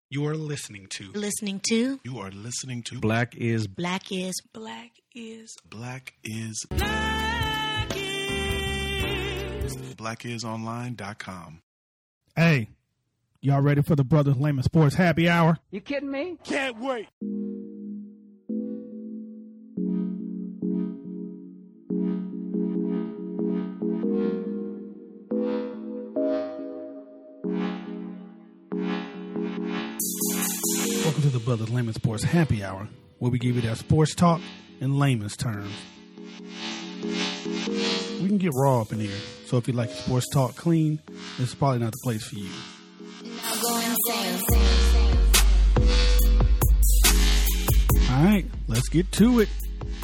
You are listening to. You are listening to. Black is. BlackIsOnline.com. Hey, y'all ready for the Brothers Layman Sports Happy Hour? You kidding me? Can't wait. Welcome to the Brothers Layman Sports Happy Hour, where we give you that sports talk in layman's terms. We can get raw up in here, so if you like sports talk clean, this is probably not the place for you. All right, let's get to it.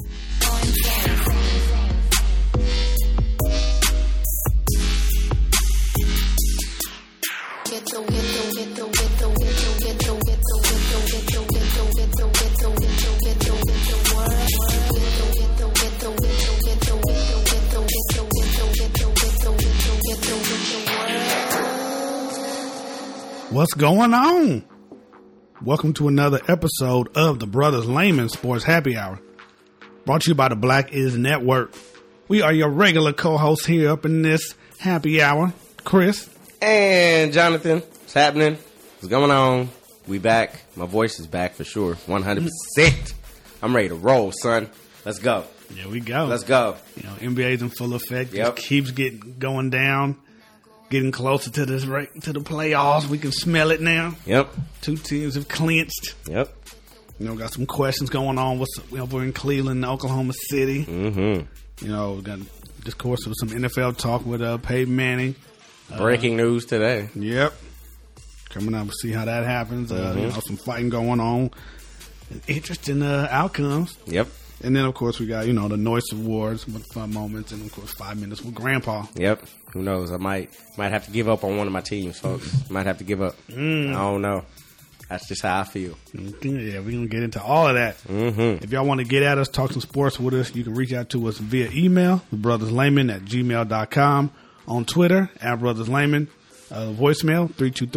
What's going on? Welcome to another episode of the Brothers Layman Sports Happy Hour, brought to you by the Black Is Network. We are your regular co-hosts here up in this happy hour. Chris. And Jonathan. What's happening? What's going on? We back. My voice is back for sure. 100%. I'm ready to roll, son. Let's go. There we go. Let's go. You know, NBA's in full effect. Yep. Just keeps going down. Getting closer to this to the playoffs. We can smell it now. Yep. Two teams have clinched. Yep. You know, got some questions going on. We're in Cleveland, Oklahoma City. Mm-hmm. You know, we got discourse with some NFL talk with Peyton Manning. Breaking news today. Yep. Coming up, we'll see how that happens. You know, some fighting going on. Interesting outcomes. Yep. And then, of course, we got, you know, the Noise Awards with fun moments. And, of course, 5 minutes with Grandpa. Yep. Who knows? I might have to give up on one of my teams, folks. Might have to give up. I don't know. That's just how I feel. Yeah, we're going to get into all of that. If y'all want to get at us, talk some sports with us, you can reach out to us via email, thebrotherslayman@gmail.com, on Twitter, @brotherslayman, voicemail,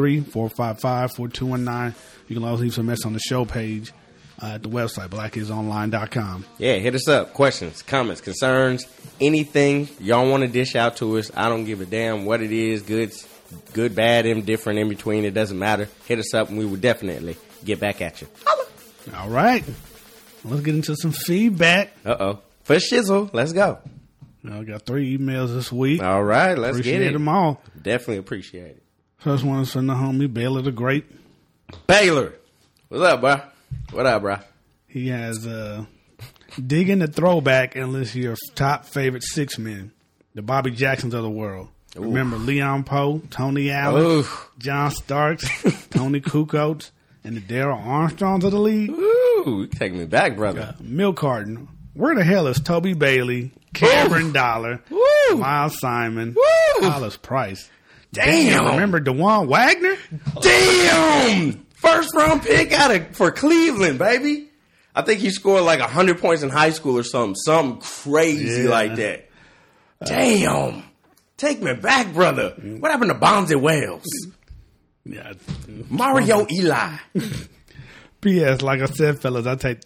323-455-4219. You can always leave some mess on the show page at the website, blackisonline.com. Yeah, hit us up. Questions, comments, concerns, anything y'all want to dish out to us. I don't give a damn what it is, good, bad, indifferent, in between. It doesn't matter. Hit us up and we will definitely get back at you. All right. Let's get into some feedback. Uh-oh. For shizzle, let's go. I got 3 emails this week. All right, let's get it. Appreciate them all. Definitely appreciate it. First one is from the homie Baylor the Great. Baylor. What's up, bro? What up, bro? He has digging the throwback and list your top favorite 6 men, the Bobby Jacksons of the world. Ooh. Remember Leon Poe, Tony Allen, John Starks, Tony Kukoc, and the Darrell Armstrongs of the league. Ooh, you take me back, brother. Milk Carton. Where the hell is Toby Bailey, Cameron Dollar, Miles Simon, Hollis Price? Damn. Remember DeJuan Wagner? Damn. First round pick for Cleveland, baby. I think he scored like 100 points in high school or something crazy like that. Damn. Take me back, brother. What happened to Bonzi Wells? Yeah. Mario Eli. P.S. Like I said, fellas, I take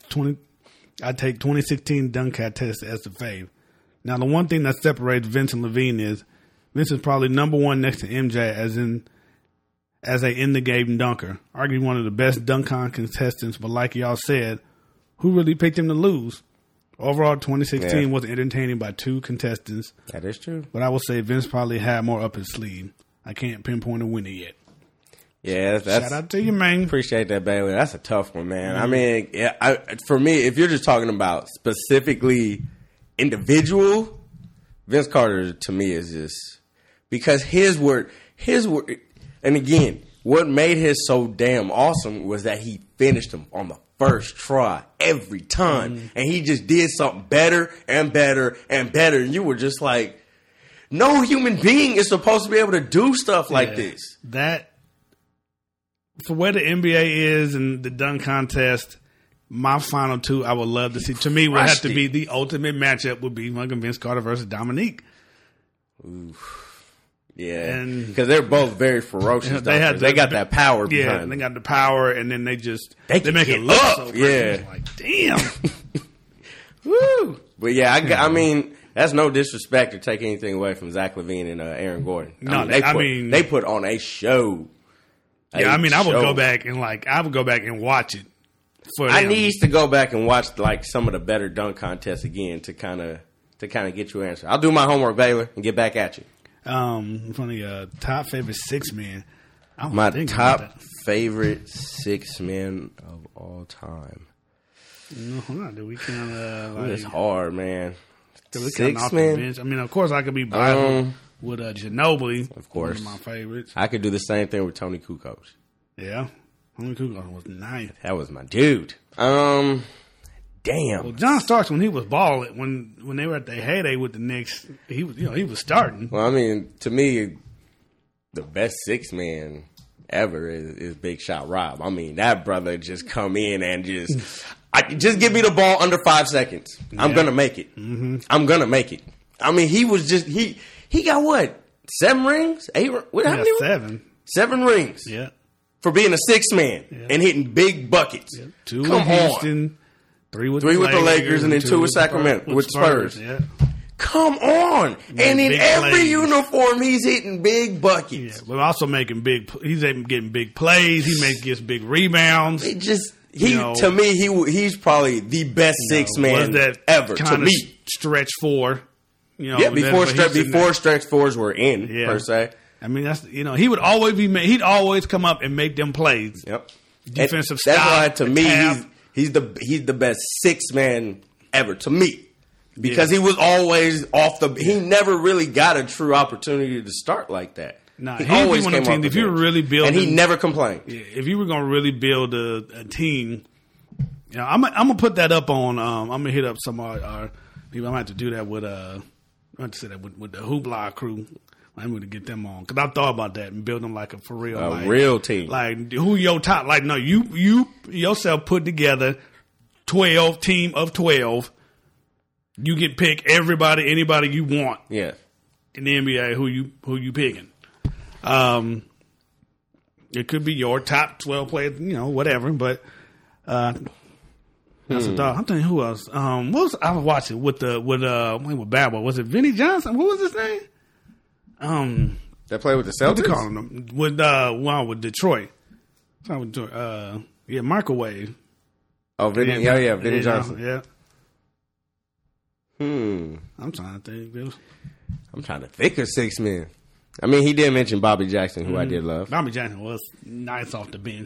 2016 dunk contest as the fave. Now, the one thing that separates Vince and Levine is Vince is probably number one next to MJ as a in-the-game dunker. Arguably one of the best dunk-on contestants, but like y'all said, who really picked him to lose? Overall, 2016 was entertaining by 2 contestants. That is true. But I will say Vince probably had more up his sleeve. I can't pinpoint a winner yet. Yeah, shout out to you, man. Appreciate that, Bailey. That's a tough one, man. I mean, for me, if you're just talking about specifically individual, Vince Carter to me is just because his word. And again, what made his so damn awesome was that he finished them on the first try every time. And he just did something better and better and better. And you were just like, no human being is supposed to be able to do stuff like this. That, for where the NBA is and the dunk contest, my final 2 I would love to see. To me, would have to be the ultimate matchup would be Vince Carter versus Dominique. Oof. Yeah, because they're both very ferocious. They got that power behind them. They got the power, and then they make it look so great. Yeah. Like, damn. Woo. But yeah, I mean, that's no disrespect to take anything away from Zach LaVine and Aaron Gordon. No, they put on a show. I would go back and watch it. I need to go back and watch like some of the better dunk contests again to kind of get your answer. I'll do my homework, Baylor, and get back at you. Funny, top favorite six man. My top favorite six men of all time. No, do we kind of? It's hard, man. Six men. I mean, of course, I could be biased with Ginobili. Of course, one of my favorites. I could do the same thing with Tony Kukoc. Yeah, Tony Kukoc was nice. That was my dude. Damn. Well, John Starks, when he was balling, when they were at the heyday with the Knicks, he was starting. Well, I mean, to me, the best six man ever is Big Shot Rob. I mean, that brother just come in and just give me the ball under 5 seconds. Yeah. I'm gonna make it. Mm-hmm. I'm gonna make it. I mean, he was just he got what, 7 rings, 8? What? How many? 7. 7 rings. Yeah. For being a six man and hitting big buckets. Yeah. 2 with Houston. 3 with the Lakers, and then 2 with Sacramento, with Spurs. Yeah. Come on. And in every uniform, he's hitting big buckets. Yeah, but also he's getting big plays. He gets big rebounds. To me, he's probably the best six man ever. To me. Stretch 4. Before stretch 4s were in, per se. I mean, that's, he would always he'd always come up and make them plays. Yep. Defensive style. That's why, to me, he's the best six man ever to me, because he was always he never really got a true opportunity to start like that. Nah, he always came team. If you were really building, and he never complained. Yeah, if you were going to really build a team, I'm gonna put that up on. I'm gonna hit up some of our people. I'm gonna have to do that with with the Hoopla crew. I'm going to get them on, because I thought about that and build them like a for real, real team. Like, who your top? Like, no, you yourself put together 12 team of 12. You can pick anybody you want. Yeah. In the NBA, who you picking? It could be your top 12 players, whatever. But that's a thought. I'm thinking who else? I was watching with Bad Boy. Was it Vinny Johnson? What was his name? That played with the Celtics? Calling them with Detroit. Microwave. Oh, Vinny, Vinny Johnson. Yeah. I'm trying to think of six men. I mean, he did mention Bobby Jackson, who I did love. Bobby Jackson was nice off the bench.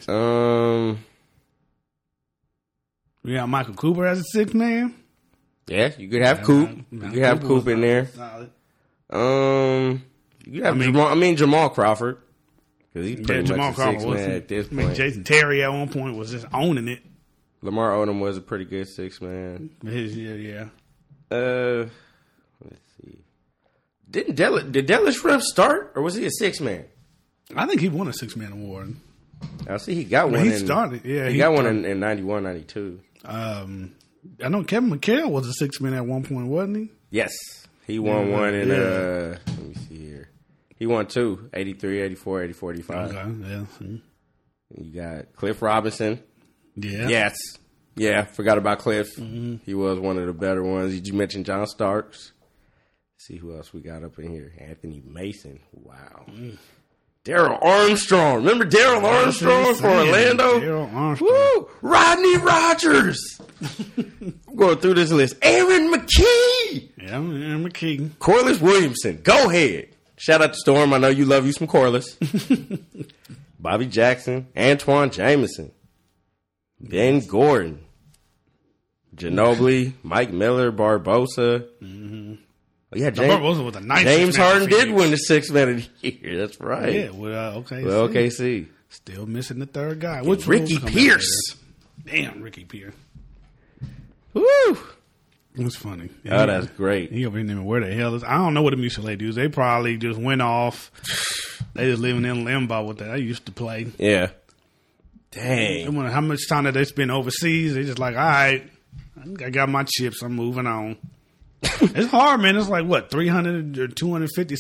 We got Michael Cooper as a sixth man. Yeah, you could have Coop. You could have Coop in there. Solid. You have Jamal Crawford, because he's pretty much a six man at this point. Jason Terry at one point was just owning it. Lamar Odom was a pretty good six man. Yeah. Let's see. Did Detlef Schrempf start, or was he a six man? I think he won a 6-man award. I see he got one. He started. Yeah, he got one in 91, 92. I know Kevin McHale was a 6-man at one point, wasn't he? Yes. He won one in, let me see here. He won 2, 83, 84, 84, 85. Okay, yeah. You got Cliff Robinson. Yeah. Yes. Yeah, forgot about Cliff. Mm-hmm. He was one of the better ones. You mentioned John Starks. Let's see who else we got up in here. Anthony Mason. Wow. Darryl Armstrong. Remember Darryl Armstrong for Orlando? Darryl Armstrong. Woo! Rodney Rogers. I'm going through this list. Aaron McKee. Yeah, Aaron McKee. Corliss Williamson. Go ahead. Shout out to Storm. I know you love you some Corliss. Bobby Jackson. Antoine Jameson. Ben Gordon. Ginobili. Mike Miller. Barbosa. Mm-hmm. Yeah, Barbosa was a nice James Harden did win the 6th man of the year. That's right. Yeah, with OKC. Well, OKC. Still missing the third guy. Ricky Pierce. Damn, Ricky Pierce. Woo! It was funny. Oh, that's great. He over here, where the hell is? I don't know what the UCLA dudes. They probably just went off. They just living in limbo with that. I used to play. Yeah. Dang. I wonder how much time that they spend overseas. They just like, all right, I got my chips. I'm moving on. It's hard, man. It's like, what, 300 or 250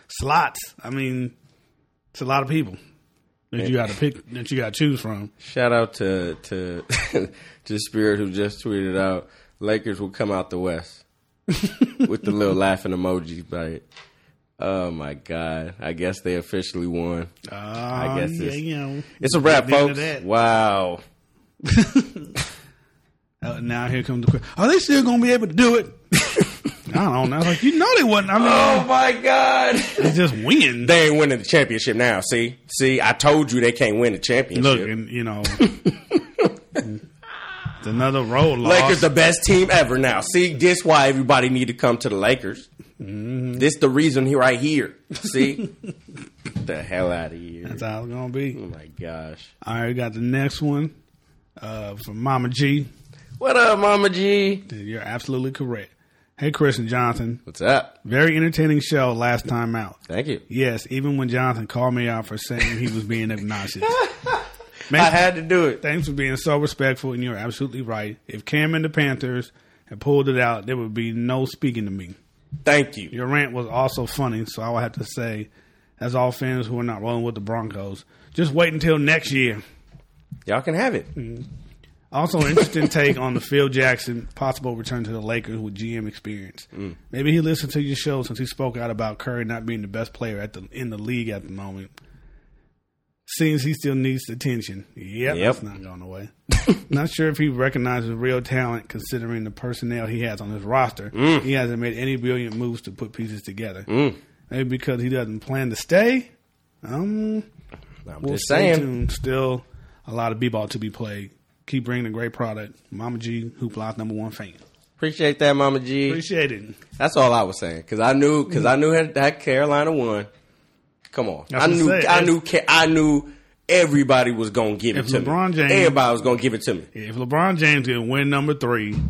slots. I mean, it's a lot of people that you got to pick, that you got to choose from. Shout out to Spirit, who just tweeted out, Lakers will come out the West with the little laughing emoji. Like, oh my God! I guess they officially won. I guess it's a wrap, folks. Wow. Now here comes the question: are they still going to be able to do it? I don't know. Like, you know they wasn't. I mean, oh my God! They just win. They ain't winning the championship now. See, I told you they can't win the championship. Look, and you know, it's another road loss. Lakers the best team ever now. See, this why everybody need to come to the Lakers. Mm-hmm. This the reason right here. See, get the hell out of here. That's how it's gonna be. Oh my gosh! All right, we got the next one from Mama G. What up, Mama G? You're absolutely correct. Hey, Chris and Jonathan. What's up? Very entertaining show last time out. Thank you. Yes, even when Jonathan called me out for saying he was being obnoxious. I had to do it. Thanks for being so respectful, and you're absolutely right. If Cam and the Panthers had pulled it out, there would be no speaking to me. Thank you. Your rant was also funny, so I would have to say, as all fans who are not rolling with the Broncos, just wait until next year. Y'all can have it. Mm-hmm. Also, interesting take on the Phil Jackson possible return to the Lakers with GM experience. Maybe he listened to your show since he spoke out about Curry not being the best player in the league at the moment. Seems he still needs attention. Yep. That's not going away. Not sure if he recognizes real talent considering the personnel he has on his roster. He hasn't made any brilliant moves to put pieces together. Maybe because he doesn't plan to stay. I'm we'll just stay saying. tuned. Still a lot of b-ball to be played. Keep bringing a great product. Mama G, Hoopla's #1 fan. Appreciate that, Mama G. Appreciate it. That's all I was saying because I knew that Carolina won. Come on, I knew everybody was gonna give it to me. Everybody was gonna give it to me. If LeBron James can win #3,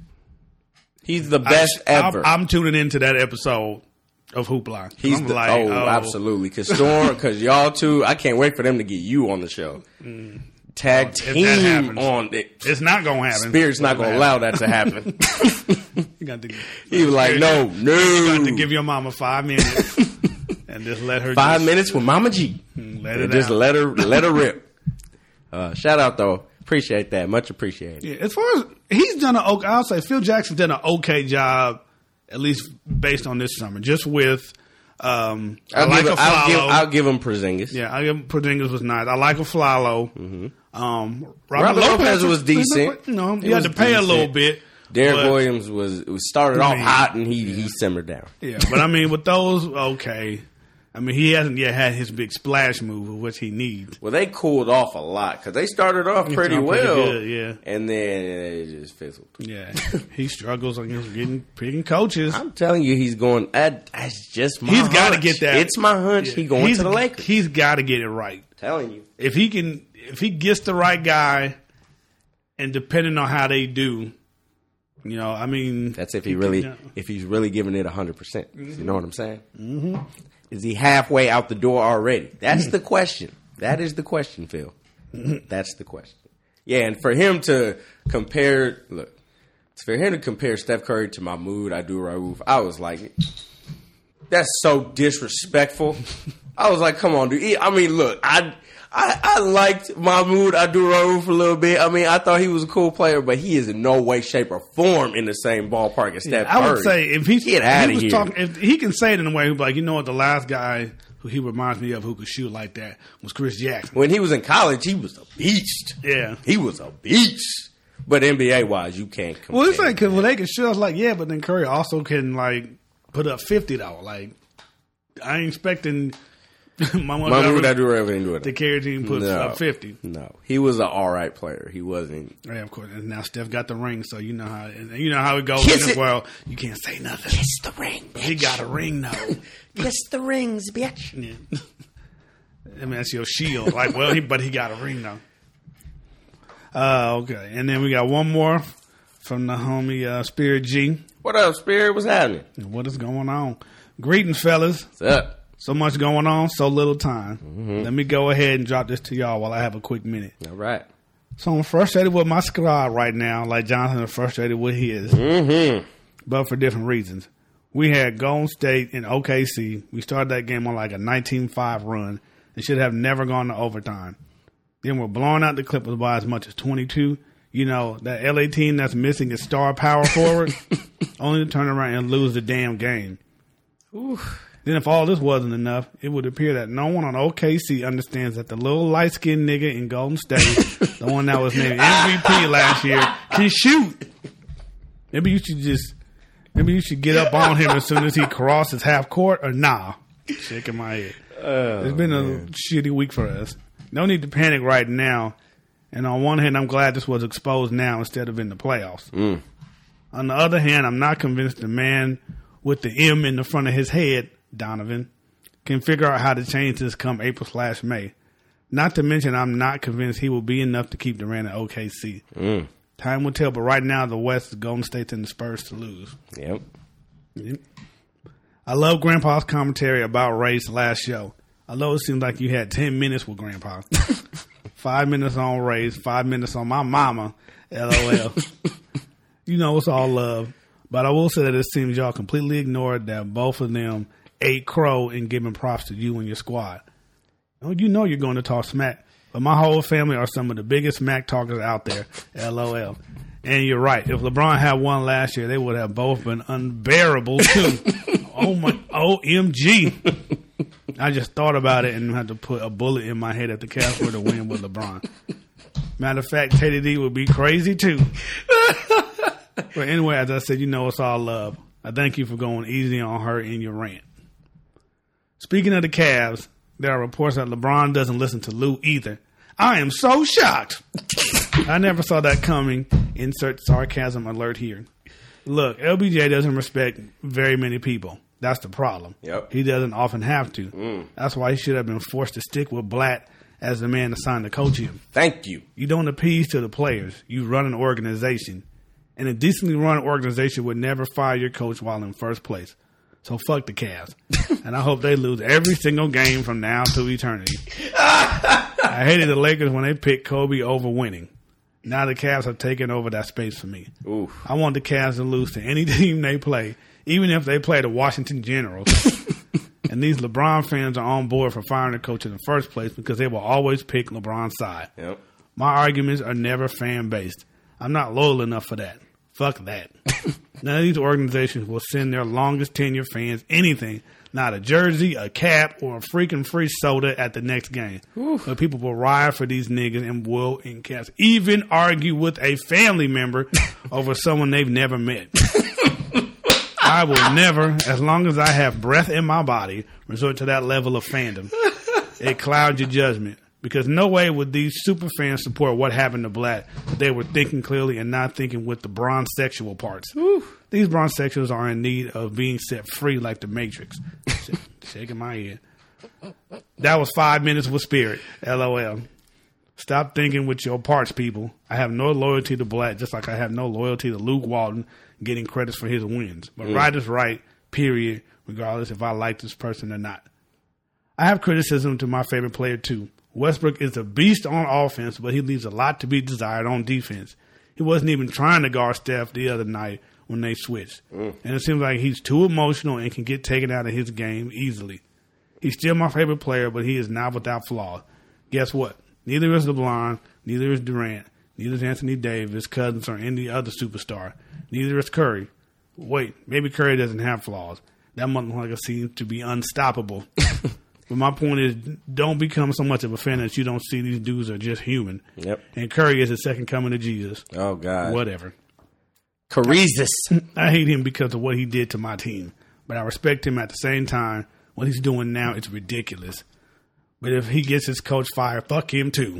he's the best ever. I'm tuning into that episode of Hoopla. He's absolutely because y'all two. I can't wait for them to get you on the show. Tag team on it. It's not going to happen. Spirit's not going to allow that to happen. He was like, no. You got to give your mama 5 minutes and just let her 5 minutes with Mama G. Let her rip. Shout out though. Appreciate that. Much appreciated. Yeah, as far as he's done I'll say Phil Jackson's done an okay job, at least based on this summer, just with I'll give him Porzingis. Yeah, I give him Porzingis was nice. I like Aflalo. Mm-hmm. Robert Lopez was decent. You had to pay a little bit. Derek Williams was started off hot and he simmered down. Yeah, but I mean with those, okay. I mean he hasn't yet had his big splash move of which he needs. Well, they cooled off a lot because they started off pretty well, good, yeah, and then it just fizzled. Yeah, he struggles against picking coaches. I'm telling you, he's going. That's just my. He's got to get that. It's my hunch. Yeah. He's going to the Lakers. He's got to get it right. Telling you, if he gets the right guy, and depending on how they do, you know, I mean, that's if he's really giving it 100%. You know what I'm saying? Mm-hmm. Is he halfway out the door already? That's the question. That is the question, Phil. That's the question. Yeah, and for him to compare, Steph Curry to Mahmoud Abdul-Rauf, I was like, that's so disrespectful. I was like, come on, dude. I mean, look, I liked Mahmoud Abdul-Rauf a little bit. I mean, I thought he was a cool player, but he is in no way, shape, or form in the same ballpark as Steph Curry. I would say if if he can say it in a way, like, you know what, the last guy who he reminds me of who could shoot like that was Chris Jackson. When he was in college, he was a beast. Yeah, he was a beast. But NBA wise, you can't compare. Well, it's like because they can shoot, like, yeah, but then Curry also can like put up 50 though. Like, I ain't expecting. Mahmoud Abdul-Rauf didn't do it. The carry team puts up 50. No, he was an all right player. He wasn't. Yeah, of course. And now Steph got the ring, so you know how it goes in this world. You can't say nothing. Kiss the ring, bitch. He got a ring though. Kiss the rings, bitch. Yeah. I mean, that's your shield. Like, well, but he got a ring though. Okay, and then we got one more from the homie Spirit G. What up, Spirit? What's happening? What is going on? Greetings, fellas. What's up? So much going on, so little time. Mm-hmm. Let me go ahead and drop this to y'all while I have a quick minute. All right. So I'm frustrated with my squad right now, like Jonathan is frustrated with his, but for different reasons. We had Golden State and OKC. We started that game on like a 19-5 run and should have never gone to overtime. Then we're blowing out the Clippers by as much as 22. You know, that LA team that's missing its star power forward, only to turn around and lose the damn game. Oof. Then if all this wasn't enough, it would appear that no one on OKC understands that the little light-skinned nigga in Golden State, the one that was named MVP last year, can shoot. Maybe you should get up on him as soon as he crosses half court, or nah. Shaking my head. It's been a shitty week for us. No need to panic right now. And on one hand, I'm glad this was exposed now instead of in the playoffs. On the other hand, I'm not convinced the man with the M in the front of his head, Donovan, can figure out how to change this come April/May. Not to mention, I'm not convinced he will be enough to keep Durant at OKC. Time will tell, but right now, the West is Golden State and the Spurs to lose. Yep. I love Grandpa's commentary about race last show. Although it seems like you had 10 minutes with Grandpa. 5 minutes on race, 5 minutes on my mama, LOL. You know, it's all love. But I will say that it seems y'all completely ignored that both of them ate crow in giving props to you and your squad. You know you're going to talk smack. But my whole family are some of the biggest smack talkers out there, LOL. And you're right. If LeBron had won last year, they would have both been unbearable, too. OMG. I just thought about it and had to put a bullet in my head if the Cavs were to win with LeBron. Matter of fact, Teddy D would be crazy, too. But anyway, as I said, you know it's all love. I thank you for going easy on her in your rant. Speaking of the Cavs, there are reports that LeBron doesn't listen to Lou either. I am so shocked. I never saw that coming. Insert sarcasm alert here. Look, LBJ doesn't respect very many people. That's the problem. Yep. He doesn't often have to. That's why he should have been forced to stick with Blatt as the man assigned to coach him. Thank you. You don't appease to the players. You run an organization. And a decently run organization would never fire your coach while in first place. So fuck the Cavs. And I hope they lose every single game from now to eternity. I hated the Lakers when they picked Kobe over winning. Now the Cavs have taken over that space for me. Oof. I want the Cavs to lose to any team they play, even if they play the Washington Generals. And these LeBron fans are on board for firing the coach in the first place because they will always pick LeBron's side. Yep. My arguments are never fan-based. I'm not loyal enough for that. Fuck that. None of these organizations will send their longest tenure fans anything, not a jersey, a cap, or a freaking free soda at the next game. But people will riot for these niggas and will, in caps, even argue with a family member over someone they've never met. I will never, as long as I have breath in my body, resort to that level of fandom. It clouds your judgment. Because no way would these super fans support what happened to Blatt. They were thinking clearly and not thinking with the bronzexual parts. These bronzexuals are in need of being set free like the Matrix. Shaking my head. That was 5 minutes with Spirit. LOL. Stop thinking with your parts, people. I have no loyalty to Blatt, just like I have no loyalty to Luke Walton getting credits for his wins. But right is right, period, regardless if I like this person or not. I have criticism to my favorite player, too. Westbrook is a beast on offense, but he leaves a lot to be desired on defense. He wasn't even trying to guard Steph the other night when they switched. And it seems like he's too emotional and can get taken out of his game easily. He's still my favorite player, but he is not without flaws. Guess what? Neither is LeBron, neither is Durant, neither is Anthony Davis, Cousins, or any other superstar. Neither is Curry. Wait, maybe Curry doesn't have flaws. That motherfucker seems to be unstoppable. But my point is, don't become so much of a fan that you don't see these dudes are just human. Yep. And Curry is the second coming of Jesus. Oh, God. Whatever. Careezus. I hate him because of what he did to my team. But I respect him at the same time. What he's doing now is ridiculous. But if he gets his coach fired, fuck him too.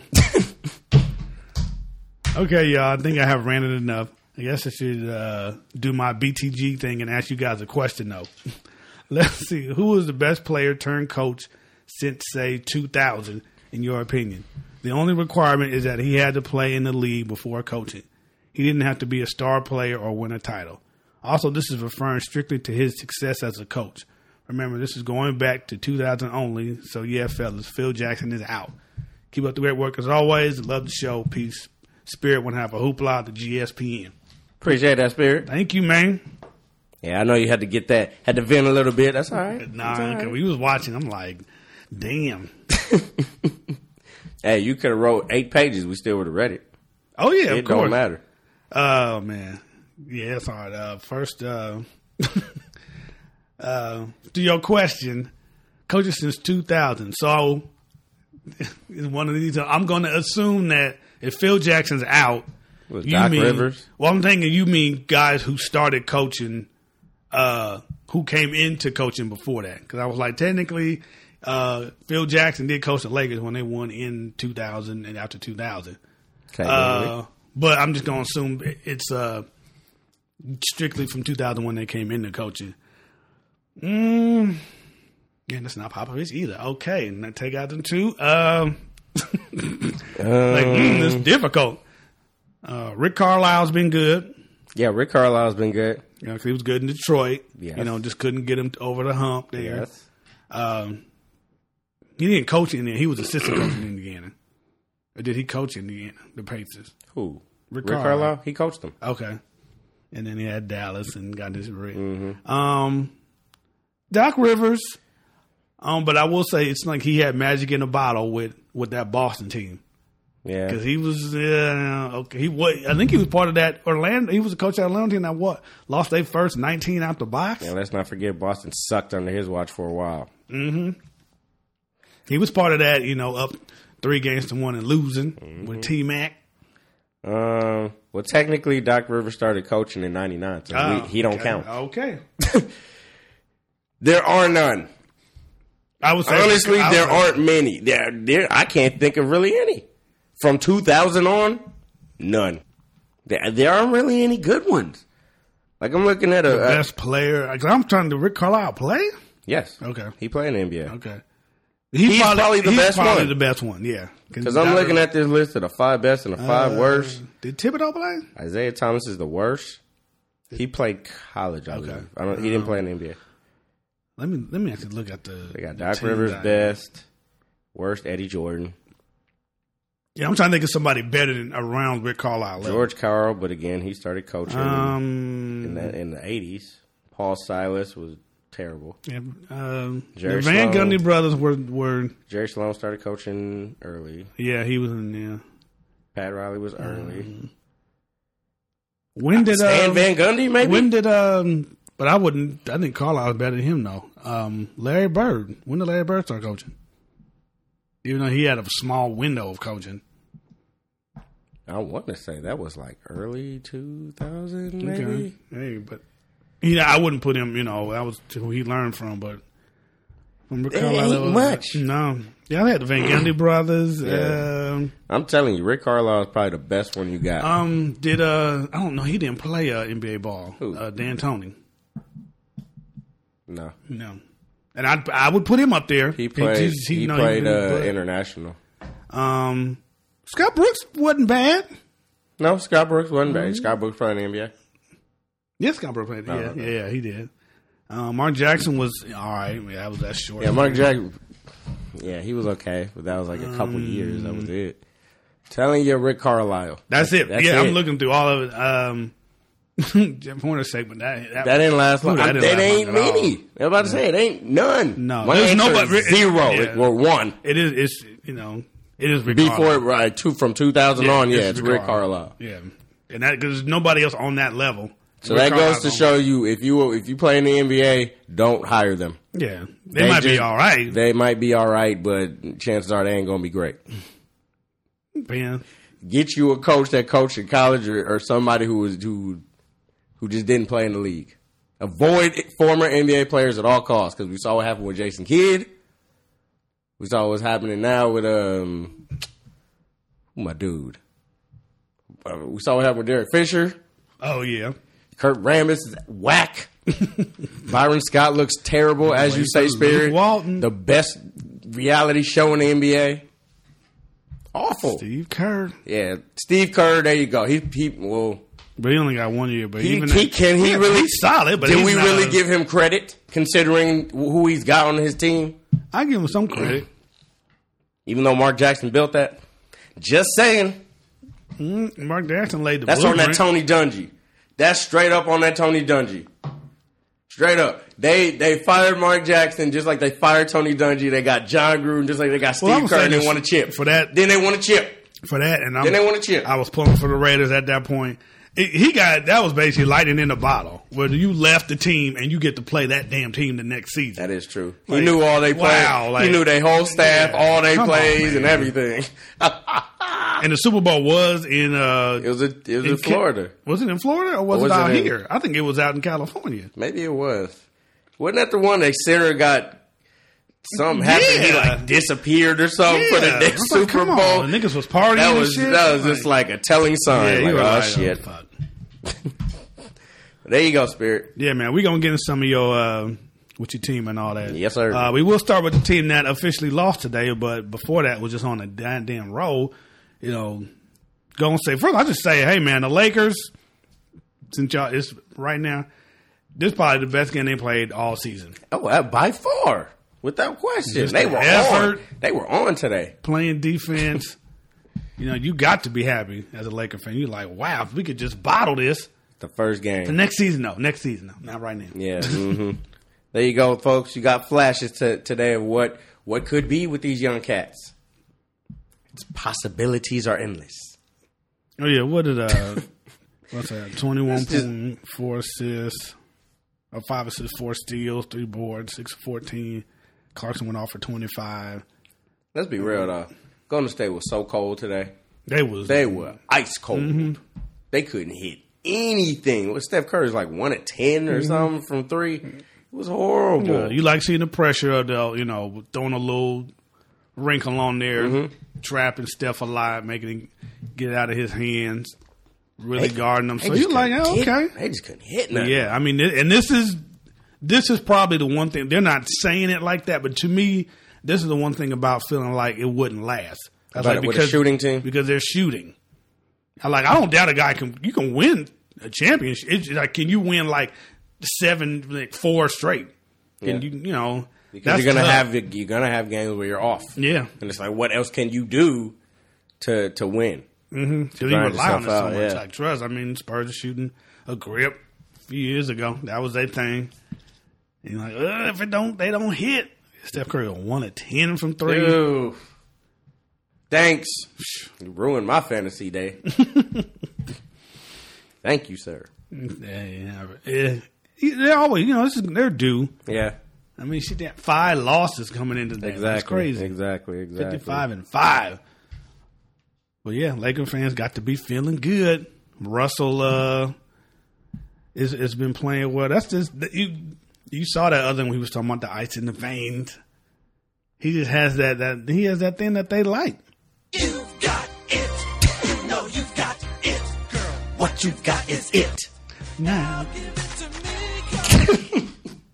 Okay, y'all. I think I have ranted enough. I guess I should do my BTG thing and ask you guys a question, though. Let's see. Who was the best player turned coach since, say, 2000, in your opinion? The only requirement is that he had to play in the league before coaching. He didn't have to be a star player or win a title. Also, this is referring strictly to his success as a coach. Remember, this is going back to 2000 only. So, yeah, fellas, Phil Jackson is out. Keep up the great work as always. Love the show. Peace. Spirit want to have a hoopla at the GSPN. Appreciate that, Spirit. Thank you, man. Yeah, I know you had to get that, had to vent a little bit. That's all right. Nah, because we was watching. I'm like, damn. Hey, you could have wrote 8 pages. We still would have read it. Oh, yeah, of It course. don't matter. Oh, man. Yeah, it's hard. First, to your question, coaching since 2000. So, it's one of these. I'm going to assume that if Phil Jackson's out, Was Doc Rivers? Well, I'm thinking you mean guys who started coaching, who came into coaching before that. Because I was like, technically, Phil Jackson did coach the Lakers when they won in 2000 and after 2000. Okay, But I'm just going to assume it's strictly from 2000 when they came into coaching. Yeah, that's not Popovich either. Okay, and I take out them 2. It's difficult. Rick Carlisle's been good. yeah, Rick Carlisle's been good. You know, 'cause he was good in Detroit. Yes. You know, just couldn't get him over the hump there. Yes. He didn't coach in there. He was assistant coach in Indiana. Or did he coach in Indiana, the Pacers? Who? Rick Carlisle? Carlisle. He coached them. Okay. And then he had Dallas and got this ring. Mm-hmm. Doc Rivers, but I will say it's like he had magic in a bottle with that Boston team. Yeah. Because he was, okay. I think he was part of that Orlando. He was a coach at Orlando team that lost their first 19 out the box. And let's not forget Boston sucked under his watch for a while. Mm-hmm. He was part of that, up 3-1 and losing with T-Mac. Well, technically, Doc Rivers started coaching in '99, so he don't count. Okay. There are none. I would say Honestly, there aren't many. There, I can't think of really any. From 2000 on, none. There aren't really any good ones. Like, I'm looking at the best player. I'm trying to Rick Carlisle play? Yes. Okay. He played in the NBA. Okay. He's probably the best one. He's probably the best one, yeah. Because I'm looking at this list of the 5 best and the 5 worst. Did Thibodeau play? Isaiah Thomas is the worst. He played college, I believe. He didn't play in the NBA. Let me actually look at the. They got Doc Rivers best, worst Eddie Jordan. Yeah, I'm trying to think of somebody better than around Rick Carlisle. George Karl, but again, he started coaching in the 80s. Paul Silas was terrible. Yeah, Jerry the Van Sloan. Gundy brothers were. Jerry Sloan started coaching early. Yeah, he was in there. Pat Riley was early. When did Stan Van Gundy? Maybe. When did But I wouldn't. I think Carlisle was better than him though. Larry Bird. When did Larry Bird start coaching? Even though he had a small window of coaching. I want to say that was like early 2000, maybe. Okay. Hey, but I wouldn't put him. That was who he learned from. But from Rick Carlisle, ain't much. No. Yeah, I had the Van Gundy brothers. Yeah. I'm telling you, Rick Carlisle is probably the best one you got. I don't know. He didn't play NBA ball. Who? Dan Tony. No. And I would put him up there. He played. He played international. Scott Brooks wasn't bad. No, Scott Brooks wasn't bad. Scott Brooks played in the NBA. Yes, Scott Brooks played. Yeah, he did. Mark Jackson was all right. Yeah, that short. Yeah, Mark Jackson. Yeah, he was okay, but that was like a couple years. That was it. Telling you, Rick Carlisle. That's it. That's yeah, it. I'm looking through all of it. Jeff Horner segment that didn't last long. That ain't many. I'm about to say it ain't none. No, my there's answer is 0 or 1. It is. It's it is Rick before Carlisle. Right from 2000 on. Yeah, it's Rick Carlisle. Yeah, and that because nobody else on that level. So Rick that goes to show you if you play in the NBA, don't hire them. Yeah, they might be all right. They might be all right, but chances are they ain't gonna be great. Yeah. Get you a coach that coached in college or somebody who just didn't play in the league. Avoid former NBA players at all costs because we saw what happened with Jason Kidd. We saw what's happening now with my dude. We saw what happened with Derek Fisher. Oh yeah. Kurt Rambis is whack. Byron Scott looks terrible, as you say, Spirit. Walton. The best reality show in the NBA. Awful. Steve Kerr. Yeah, Steve Kerr. There you go. But he only got 1 year. But he's solid. But did we really give him credit considering who he's got on his team? I give him some credit, even though Mark Jackson built that. Just saying. Mark Jackson laid the. That's blueprint. on that Tony Dungy. That's straight up on that Tony Dungy. Straight up. They fired Mark Jackson just like they fired Tony Dungy. They got John Gruden just like they got Steve Kerr and they won a chip. For that. Then they won a chip. For that. And then they won a chip. I was pulling for the Raiders at that point. That was basically lightning in the bottle. Where you left the team and you get to play that damn team the next season. That is true. He knew all they plays. Wow, he knew their whole staff, all they plays, and everything. And the Super Bowl was in it was in Florida. Was it in Florida or was it out here? I think it was out in California. Maybe it was. Wasn't that the one that Sarah got something happened? He like disappeared or something for the next Super Bowl. The niggas was partying. That was just like a telling sign. Yeah, like, shit. Fuck. There you go, Spirit. Yeah, man. We're going to get into some of your with your team and all that. Yes, sir. We will start with the team that officially lost today, but before that was just on a damn roll. You know, going to say, first, I'll just say, hey, man, the Lakers, since y'all, it's right now, this is probably the best game they played all season. Oh, by far. Without question. Just they were effort, on. They were on today. Playing defense. You know, you got to be happy as a Laker fan. You're like, wow, if we could just bottle this. The first game. The next season, no. Next season, no. Not right now. Yeah. Mm-hmm. There you go, folks. You got flashes today of what could be with these young cats. Its possibilities are endless. Oh, yeah. What did, what's that? 21.4 assists, 5 assists, 4 steals, 3 boards, 6 of 14. Clarkson went off for 25. Let's be real, though. Golden State was so cold today. They were ice cold. Mm-hmm. They couldn't hit anything. What Steph Curry's like 1 of 10 or something from 3. It was horrible. Yeah, you like seeing the pressure of the, throwing a little wrinkle on there, trapping Steph alive, making him get it out of his hands, really guarding him. So you're like, oh, okay. They just couldn't hit nothing. Yeah, I mean, and this is probably the one thing. They're not saying it like that, but to me, this is the one thing about feeling like it wouldn't last. With a shooting team? Because they're shooting. I don't doubt a guy you can win a championship. It's like, can you win 4 straight? Yeah. Because you're gonna have games where you're off. Yeah. And it's like, what else can you do to win? Because you rely on it so much. Yeah. Like trust. I mean, Spurs are shooting a grip a few years ago. That was their thing. And you're like, if they don't hit. Steph Curry 1 of 10 from 3. Ew. Thanks. You ruined my fantasy day. Thank you, sir. Yeah. They're always, they're due. Yeah. I mean, she got 5 losses coming into that. Exactly. That's crazy. Exactly. 55-5. But yeah, Laker fans got to be feeling good. Russell has been playing well. That's just you saw that other one he was talking about, the ice in the veins. He just has that he has that thing that they like. You've got it. You know you've got it, girl. What you got is it. Now give it to me.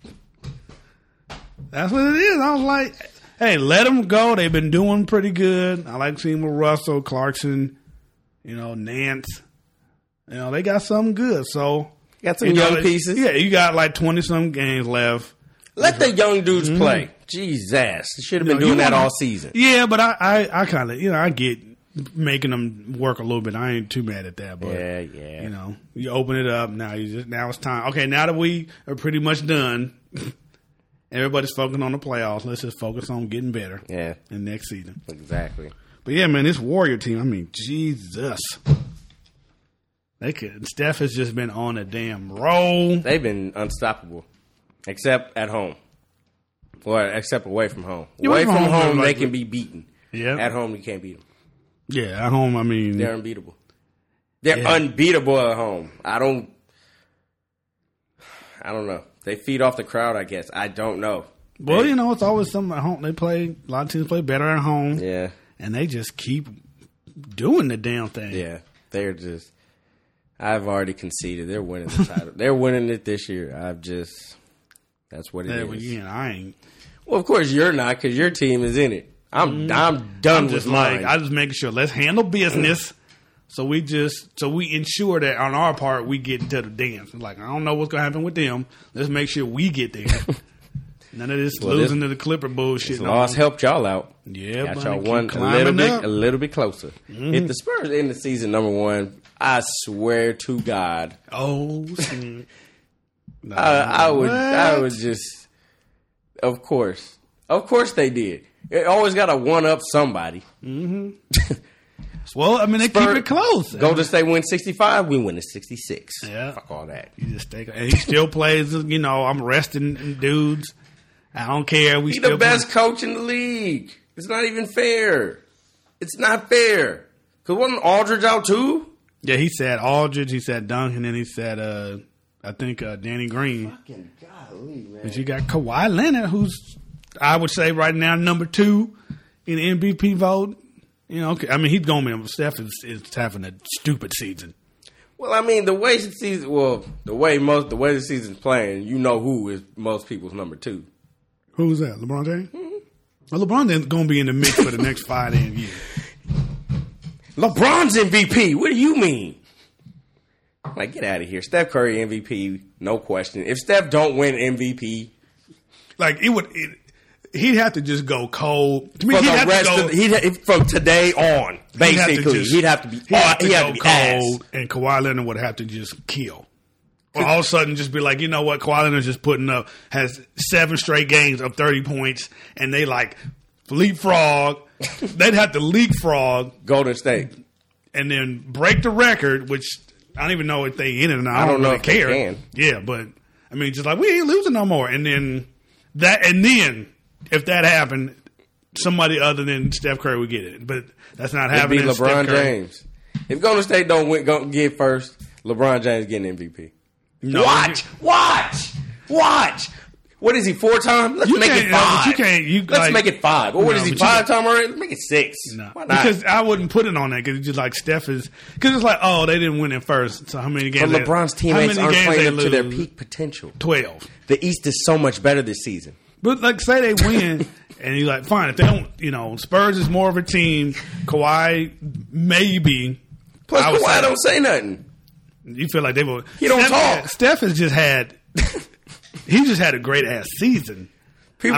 That's what it is. I was like, hey, let them go. They've been doing pretty good. I like seeing with Russell, Clarkson, Nance. They got something good. So got some young pieces. Yeah, you got 20-some games left. Let the young dudes play. Jesus. They should have been doing that all season. Yeah, but I kind of, I get making them work a little bit. I ain't too mad at that. But, yeah. You open it up. Now it's time. Okay, now that we are pretty much done, everybody's focusing on the playoffs. Let's just focus on getting better. Yeah. In next season. Exactly. But yeah, man, this Warrior team, I mean, Jesus. Steph has just been on a damn roll. They've been unstoppable. Except at home. Or except away from home. Away from home, they can be beaten. Yeah. At home, you can't beat them. Yeah, at home, I mean. They're unbeatable. They're unbeatable at home. I don't know. They feed off the crowd, I guess. I don't know. Well, it's always something at home. A lot of teams play better at home. Yeah. And they just keep doing the damn thing. Yeah. They're just, I've already conceded. They're winning the title. They're winning it this year. That's what it is. I ain't. Well, of course you're not, because your team is in it. I'm done with mine. I'm just making sure. Let's handle business. So we ensure that on our part we get into the dance. I don't know what's gonna happen with them. Let's make sure we get there. None of this losing to the Clipper bullshit. This loss helped y'all out. Yeah, got y'all one a little bit closer. Mm-hmm. If the Spurs end the season number 1, I swear to God. Oh, I would just, of course they did. They always got to one up somebody. Well, I mean, they keep it close. Golden State win 65, we win at 66. Yeah. Fuck all that. You just take, and he still plays. I'm resting dudes. I don't care. He's the best coach in the league. It's not even fair. It's not fair. Because wasn't Aldridge out too? Yeah, he said Aldridge. He said Duncan, and he said I think Danny Green. Fucking golly, man. But you got Kawhi Leonard, who's I would say right now number 2 in the MVP vote. I mean, he's going to be. Steph is having a stupid season. Well, I mean, the way the season's playing, who is most people's number 2. Who's that? LeBron James? Mm-hmm. Well, LeBron is going to be in the mix for the next 5 damn years. LeBron's MVP. What do you mean? Like, get out of here. Steph Curry MVP, no question. If Steph don't win MVP, like he'd have to just go cold. For the rest from today on, basically, he'd have to be cold, ass. and Kawhi Leonard would have to just kill. Or all of a sudden, just be like, you know what? Kawhi Leonard's just has 7 straight games of 30 points, and they like leapfrog. They'd have to leapfrog Golden State, and then break the record, which I don't even know if they in it or not. I don't really care. They can. Yeah, but I mean, just like we ain't losing no more, and then if that happened, somebody other than Steph Curry would get it, but that's not happening. It'd be LeBron James. If Golden State don't get first, LeBron James getting MVP. No, Watch. What is he, 4-time? Let's make it 5. Let's make it 5. Or what is he, 5-time already? Let's make it 6. No. Why not? Because I wouldn't put it on that because it's just like Steph is. Because it's like, oh, they didn't win it first. So how many games? But LeBron's teammates aren't playing up to their peak potential. 12. The East is so much better this season. But like, say they win, and you're like, fine. If they don't, Spurs is more of a team. Kawhi maybe. Plus, Kawhi don't say nothing. You feel like they will. He don't talk. Steph has just had. He just had a great ass season. I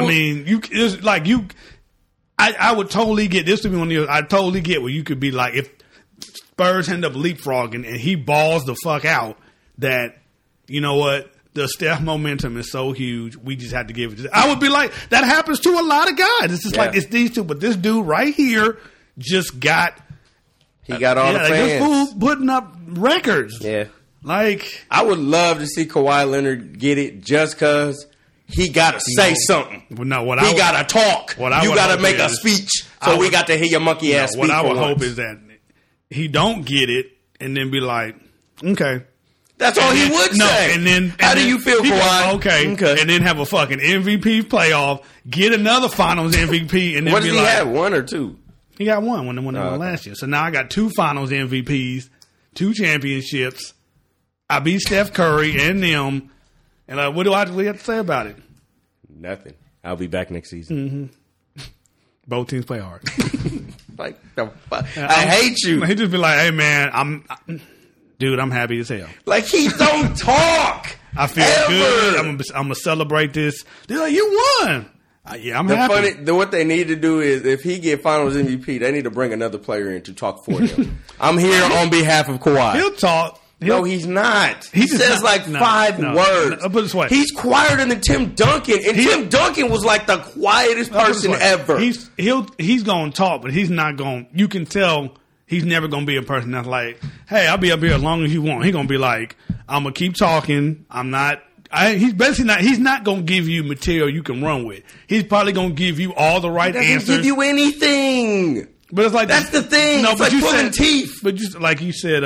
would totally get this to be one of I totally get where you could be like, if Spurs end up leapfrogging and he balls the fuck out, that you know what, the Steph momentum is so huge, we just have to give it. I would be like, that happens to a lot of guys. It's just like it's these two, but this dude right here just got. He got all the fans. This fool putting up records. Yeah. Like, I would love to see Kawhi Leonard get it just because he got to say something. Well, no, he got to talk. You got to make a speech. So we got to hear your monkey ass speech. What I would hope is that he don't get it and then be like, okay. That's all he would say. And then how do you feel, Kawhi? Okay. And then have a fucking MVP playoff, get another Finals MVP, and then what does he have? 1 or 2? He got 1 when they won last year. So now I got 2 Finals MVPs, 2 championships. I beat Steph Curry and them. And what do I have to say about it? Nothing. I'll be back next season. Mm-hmm. Both teams play hard. Like the fuck? I hate you. He just be like, hey man, I'm happy as hell. Like, he don't talk. I feel good. I'm gonna celebrate this. They're like, you won. Yeah, I'm happy. What they need to do is, if he get Finals MVP, they need to bring another player in to talk for him. I'm here on behalf of Kawhi. He'll talk. No, he's not. He says 5 words. Put it this way. He's quieter than Tim Duncan, and Tim Duncan was like the quietest person ever. He's going to talk, but he's not going. You can tell he's never going to be a person that's like, "Hey, I'll be up here as long as you want." He's going to be like, "I'm going to keep talking. I'm not." He's basically not. He's not going to give you material you can run with. He's probably going to give you all the right answers. Give you anything. But it's like that's the thing. No, it's like pulling teeth. But just like you said,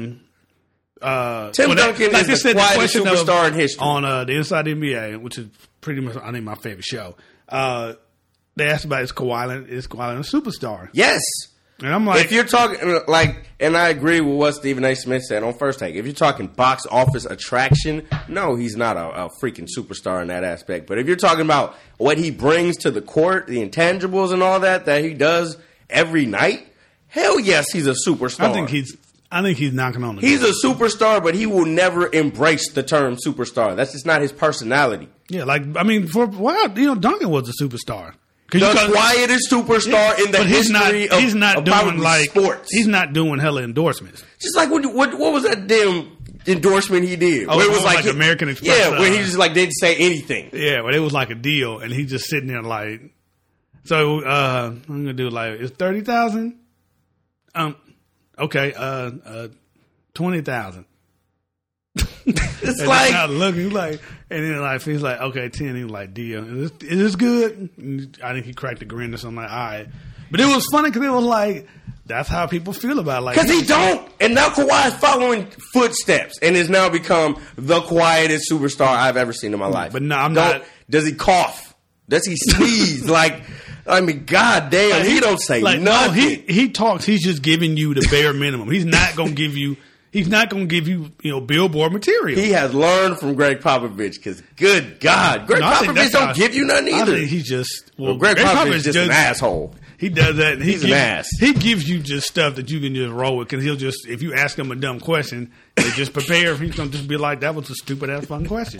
Tim Duncan is the quietest superstar in history. On the Inside NBA, which is pretty much, I think, my favorite show. They asked about is Kawhi Leonard a superstar? Yes. And I'm like, if you're talking and I agree with what Stephen A. Smith said on First Take. If you're talking box office attraction, no, he's not a freaking superstar in that aspect. But if you're talking about what he brings to the court, the intangibles and all that he does every night, hell yes, he's a superstar. I think he's knocking on the door. He's a superstar, but he will never embrace the term superstar. That's just not his personality. Yeah, for a while, Duncan was a superstar. The quietest superstar in the history of doing sports. He's not doing hella endorsements. Just like what was that damn endorsement he did. Oh, where it was like American Express. Yeah, where he just like didn't say anything. Yeah, but it was like a deal, and he just sitting there like, so I'm gonna do like it's 30,000. Okay, 20,000. It's and like not looking like, and then like he's like, okay, 10. He's like, deal. Is this good? And I think he cracked a grin or something like, all right. But it was funny because it was like that's how people feel about it. Like because he don't, and now Kawhi is following footsteps and has now become the quietest superstar I've ever seen in my life. But no, I'm not. Does he cough? Does he sneeze? Like, I mean, goddamn, he don't say like, nothing. No, he talks. He's just giving you the bare minimum. He's not gonna give you. He's not going to give you, Billboard material. He has learned from Greg Popovich because, good God, Greg Popovich don't give you nothing either. I think he's just Greg Popovich is just an asshole. He does that. He's an ass. He gives you just stuff that you can just roll with because he'll just, if you ask him a dumb question, they just prepare. He's going to just be like, that was a stupid ass fucking question.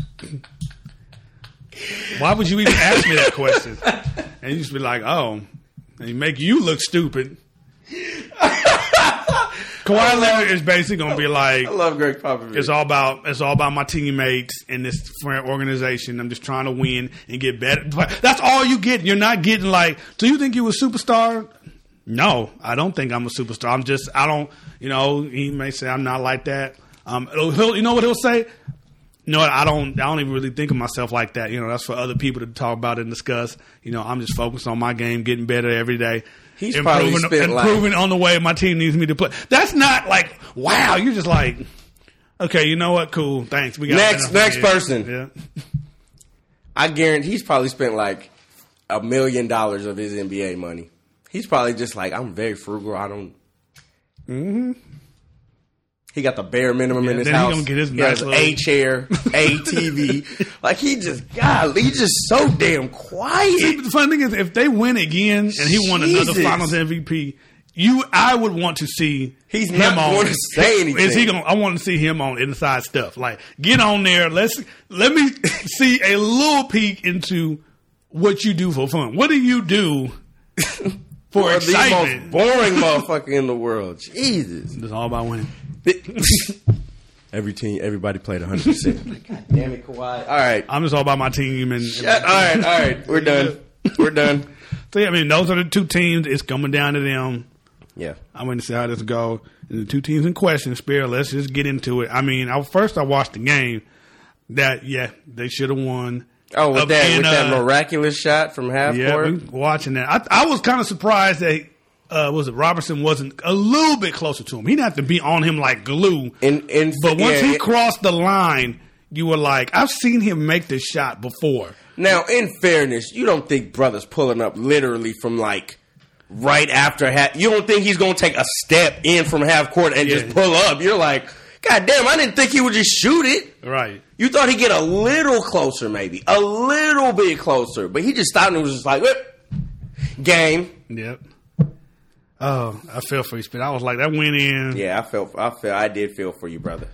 Why would you even ask me that question? And you just be like, oh, and he make you look stupid. Kawhi Leonard is basically going to be like, I love Greg Popovich. It's all about my teammates and this organization. I'm just trying to win and get better. That's all you get. You're not getting like, do you think you're a superstar? No, I don't think I'm a superstar. He may say I'm not like that. You know what he'll say? No, I don't even really think of myself like that. That's for other people to talk about and discuss. I'm just focused on my game, getting better every day. He's improving on the way my team needs me to play. That's not like, wow. You're just like, okay, you know what? Cool. Thanks. We got next person. Yeah. I guarantee he's probably spent like $1 million of his NBA money. He's probably just like, I'm very frugal. I don't. Mm-hmm. He got the bare minimum in his house. He gonna get his he has a chair, a TV. Like he's just so damn quiet. See, the funny thing is, if they win again and he won another Finals MVP, I would want to see. He's not going to say anything. I want to see him on inside stuff. Like get on there. Let me see a little peek into what you do for fun. What do you do for excitement? The most boring motherfucker in the world. Jesus, it's all about winning. Everybody played 100%. God damn it, Kawhi. All right. I'm just all about my team. And all right. We're done. So, yeah, I mean, those are the two teams. It's coming down to them. Yeah. I'm going to see how this goes. And the two teams in question, Spear, let's just get into it. I mean, first I watched the game. They should have won. Oh, with that miraculous shot from half court? Yeah, watching that. I was kind of surprised that Robertson wasn't a little bit closer to him. He didn't have to be on him like glue. But once he crossed the line, you were like, I've seen him make this shot before. Now, in fairness, you don't think brother's pulling up literally from like right after half. You don't think he's going to take a step in from half court and just pull up. You're like, God damn, I didn't think he would just shoot it. Right. You thought he'd get a little closer, maybe. A little bit closer. But he just stopped and was just like, game. Yep. Oh, I fell for you, Spit. I was like, that went in. Yeah, I did feel for you, brother.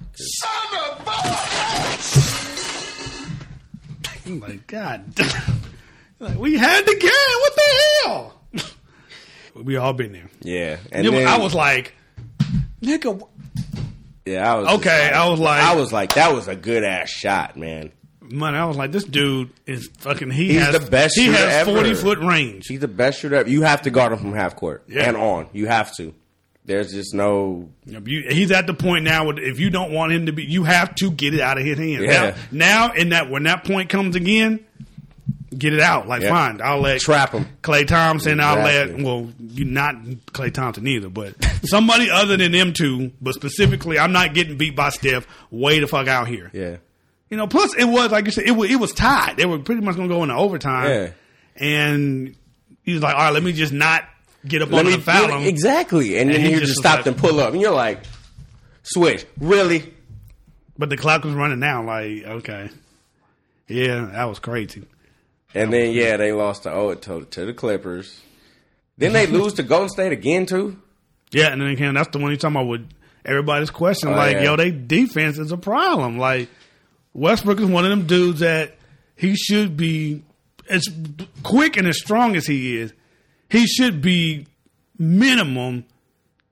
I'm like, God damn. Like, we had the game. What the hell? We all been there. Yeah. And then, I was like, nigga. Yeah, I was like, that was a good ass shot, man. Man, I was like, this dude is fucking. He's the best shooter ever. 40-foot range. He's the best shooter ever. You have to guard him from half court and on. You have to. There's just no. He's at the point now. If you don't want him to be, you have to get it out of his hands. Yeah. Now, when that point comes again, get it out. Like, fine, I'll let trap him. Klay Thompson. Exactly. You not Klay Thompson either, but somebody other than them two. But specifically, I'm not getting beat by Steph. Way the fuck out here. Yeah. Plus it was, like you said, it was tied. They were pretty much going to go into overtime. Yeah. And he was like, all right, let me just not get up on the foul. Exactly. And then you just stopped and pull up. And you're like, switch. Really? But the clock was running now. Like, okay. Yeah, that was crazy. And then, they lost to the Clippers. Didn't they lose to Golden State again, too? Yeah, and then that's the one you're talking about with everybody's question. They defense is a problem. Like, Westbrook is one of them dudes that he should be, as quick and as strong as he is, he should be minimum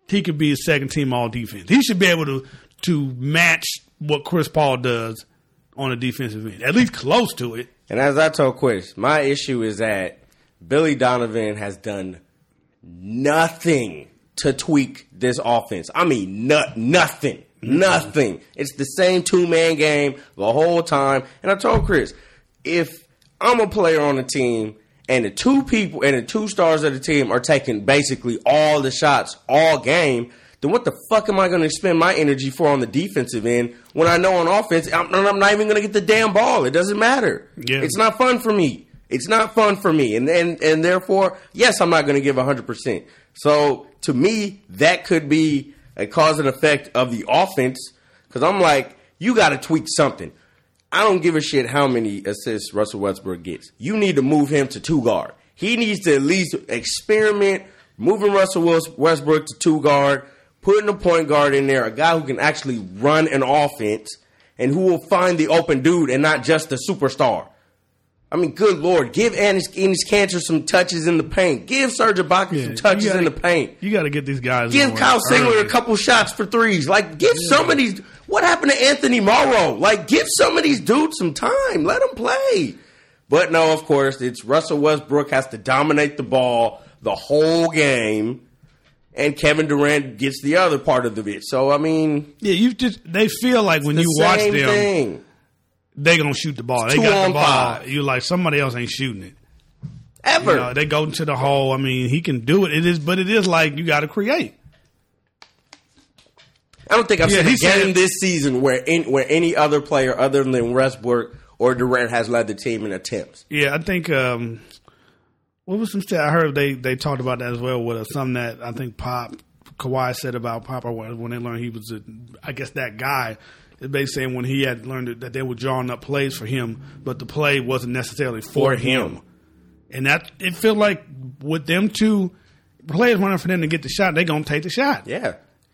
he could be a second team all defense. He should be able to match what Chris Paul does on a defensive end, at least close to it. And as I told Quiz, my issue is that Billy Donovan has done nothing to tweak this offense. I mean, nothing. Nothing. It's the same two-man game the whole time. And I told Chris, if I'm a player on the team and the two stars of the team are taking basically all the shots all game, then what the fuck am I going to spend my energy for on the defensive end when I know on offense I'm not even going to get the damn ball? It doesn't matter. Yeah. It's not fun for me. It's not fun for me. And therefore, yes, I'm not going to give 100%. So to me, that could be a cause and effect of the offense, because I'm like, you got to tweak something. I don't give a shit how many assists Russell Westbrook gets. You need to move him to 2-guard. He needs to at least experiment moving Russell Westbrook to 2-guard, putting a point guard in there, a guy who can actually run an offense and who will find the open dude and not just the superstar. I mean, good Lord, give Enes Kanter some touches in the paint. Give Serge Ibaka some touches in the paint. You got to get these guys. Give Kyle Singler a couple shots for threes. Like, give some of these. What happened to Anthony Morrow? Like, give some of these dudes some time. Let them play. But no, of course, it's Russell Westbrook has to dominate the ball the whole game, and Kevin Durant gets the other part of the bit. So, I mean, yeah, they feel like when you watch them. Thing. They gonna shoot the ball. They got the ball. You like somebody else ain't shooting it ever. You know, they go into the hole. I mean, he can do it. But it is like you got to create. I don't think I've seen a game this season where any other player other than Westbrook or Durant has led the team in attempts. Yeah, I think. What was some stat I heard? They talked about that as well. With something that I think Kawhi said about Pop when they learned he was, I guess, that guy. It's basically saying when he had learned that they were drawing up plays for him, but the play wasn't necessarily for him. And that it felt like with them two players running for them to get the shot, they're going to take the shot. Yeah.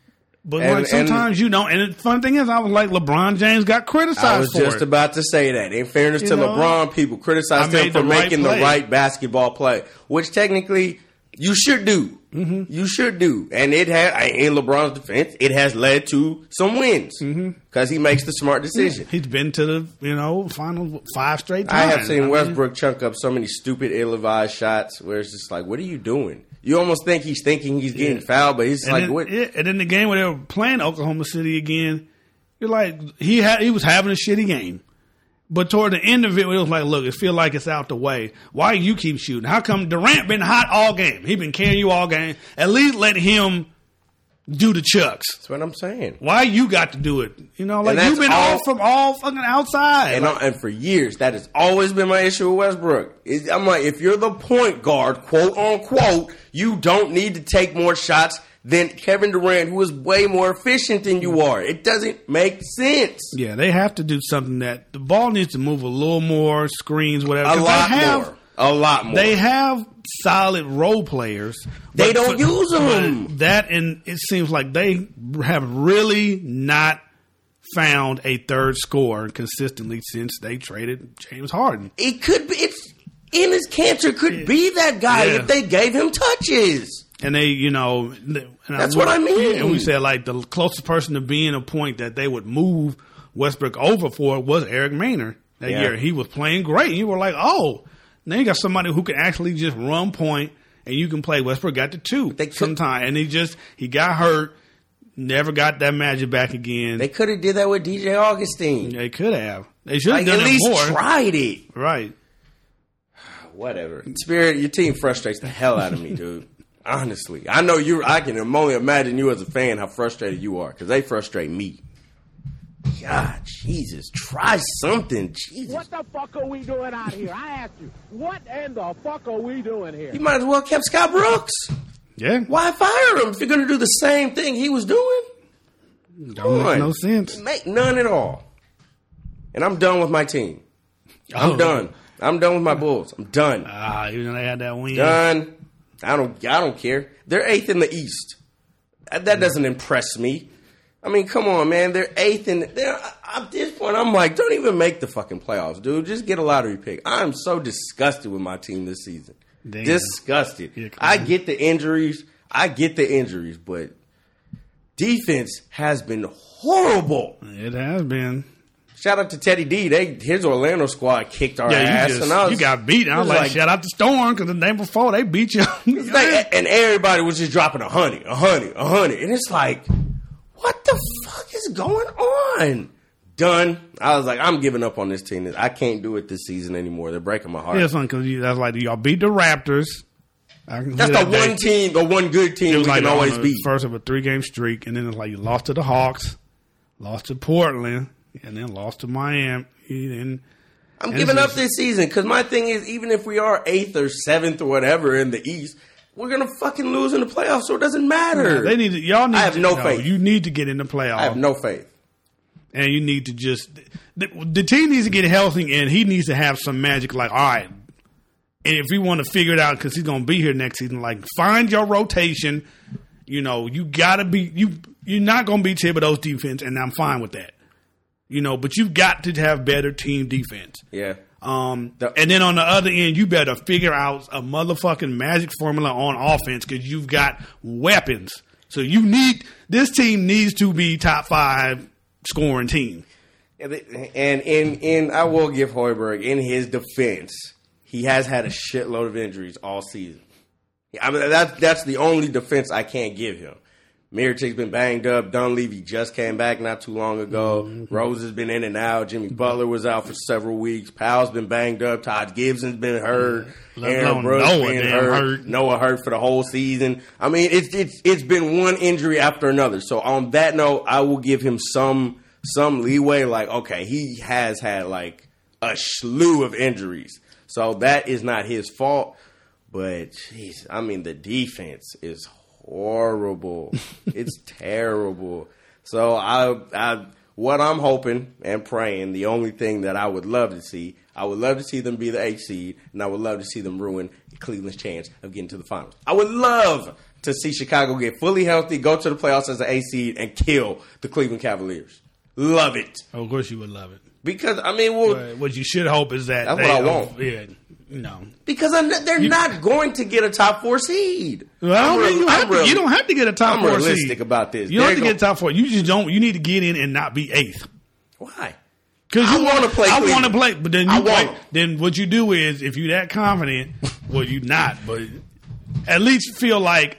But sometimes you don't. And the fun thing is, I was like, LeBron James got criticized for it. I was just about to say that. In fairness to LeBron, people criticized him for making the right basketball play, which technically you should do. Mm-hmm. You should do. And it has, in LeBron's defense, it has led to some wins because he makes the smart decision. Yeah. He's been to the final 5 straight times. I have seen Westbrook chunk up so many stupid, ill-advised shots where it's just like, what are you doing? You almost think he's thinking he's getting fouled, but he's what? Yeah, and in the game where they were playing Oklahoma City again, you're like, he was having a shitty game. But toward the end of it, it was like, look, it feels like it's out the way. Why you keep shooting? How come Durant been hot all game? He been carrying you all game. At least let him do the chucks. That's what I'm saying. Why you got to do it? You know, like you've been all from all fucking outside. And for years, that has always been my issue with Westbrook. I'm like, if you're the point guard, quote unquote, you don't need to take more shots than Kevin Durant, who is way more efficient than you are. It doesn't make sense. Yeah, they have to do something that the ball needs to move a little more, screens, whatever. A lot more. They have solid role players. They don't use them. And it seems like they have really not found a third scorer consistently since they traded James Harden. It could be. Enes Kanter could be that guy if they gave him touches. And they, that's what I mean. And we said, like, the closest person to being a point that they would move Westbrook over for was Eric Maynard that year. He was playing great. And you were like, oh, now you got somebody who can actually just run point and you can play. Westbrook got the 2 sometime. And he got hurt, never got that magic back again. They could have did that with DJ Augustine. They could have. They should have done it more. At least tried it. Right. Whatever. Spirit, your team frustrates the hell out of me, dude. Honestly, I know I can only imagine you as a fan how frustrated you are because they frustrate me. God, Jesus, try something. Jesus. What the fuck are we doing out here? I asked you, what in the fuck are we doing here? You might as well kept Scott Brooks. Yeah. Why fire him if you're going to do the same thing he was doing? Don't make no sense. Make none at all. And I'm done with my team. I'm done. I'm done with my Bulls. I'm done. Even though they had that win. Done. I don't care. They're 8th in the East. That doesn't impress me. I mean, come on, man. They're 8th at this point, I'm like, don't even make the fucking playoffs, dude. Just get a lottery pick. I'm so disgusted with my team this season. Damn. Disgusted. Yeah, I get the injuries, but defense has been horrible. It has been. Shout out to Teddy D. His Orlando squad kicked our ass. You got beat. I was like, shout out to Storm because the day before they beat you. And everybody was just dropping 100. And it's like, what the fuck is going on? Done. I was like, I'm giving up on this team. I can't do it this season anymore. They're breaking my heart. Yeah, son, because that's like y'all beat the Raptors. That's the one team, the one good team we like can always beat. First of a 3-game streak, and then it's like you lost to the Hawks, lost to Portland, and then lost to Miami. I'm giving up this season because my thing is, even if we are 8th or 7th or whatever in the East, we're gonna fucking lose in the playoffs, so it doesn't matter. I have no faith. You need to get in the playoffs. I have no faith. And you need to just the team needs to get healthy, and he needs to have some magic. Like, all right, and if we want to figure it out because he's going to be here next season, like find your rotation. You know, you got to be you're not going to be Thibodeau's defense, and I'm fine with that. You know, but you've got to have better team defense. Yeah. And then on the other end, you better figure out a motherfucking magic formula on offense because you've got weapons. So this team needs to be top 5 scoring team. And I will give Hoiberg, in his defense, he has had a shitload of injuries all season. I mean, that's the only defense I can't give him. Mirotic's been banged up. Dunleavy just came back not too long ago. Mm-hmm. Rose has been in and out. Jimmy Butler was out for several weeks. Powell's been banged up. Todd Gibson's been hurt. Aaron Brooks been hurt. Noah hurt for the whole season. I mean, it's been one injury after another. So on that note, I will give him some leeway. Like, okay, he has had like a slew of injuries. So that is not his fault. But, jeez, I mean, the defense is horrible. It's terrible. So what I'm hoping and praying, the only thing that I would love to see, I would love to see them be the 8th seed, and I would love to see them ruin Cleveland's chance of getting to the finals. I would love to see Chicago get fully healthy, go to the playoffs as an 8th seed, and kill the Cleveland Cavaliers. Love it. Oh, of course you would love it. Because, I mean, what you should hope is that that's what I want. Yeah. No, because they're not going to get a top 4 seed. Well, you don't have to get a top 4 seed. I'm realistic about this. You don't have to get a top 4. You just don't. You need to get in and not be 8th. Why? Because I want to play. I want to play, but then then what you do is, if you're that confident, well, you're not, but at least feel like.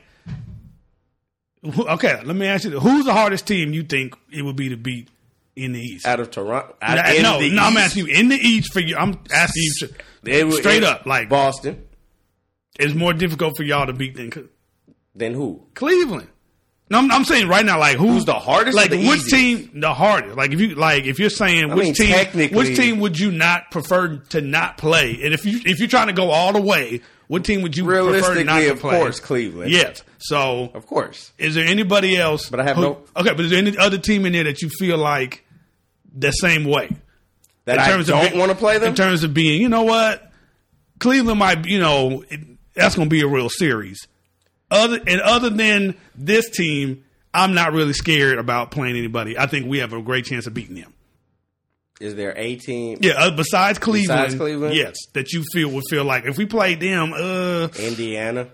Okay, let me ask you: who's the hardest team you think it would be to beat in the East? Out of Toronto? No, I'm asking you in the East for you. I'm asking you. Straight up, like Boston. It's more difficult for y'all to beat than who? Cleveland. No, I'm saying right now, like who's the hardest? Like or the which easiest? team the hardest? Like if you're saying which team would you not prefer to not play? And if you're trying to go all the way, what team would you prefer not to play? Of course, Cleveland. Yes. So of course. Is there anybody else? But I have no. Okay, but is there any other team in there that you feel like the same way? That I don't want to play them? In terms of being, you know what? Cleveland might, that's going to be a real series. Other than this team, I'm not really scared about playing anybody. I think we have a great chance of beating them. Is there a team? Yeah, besides Cleveland, yes, that you would feel like if we played them, Indiana.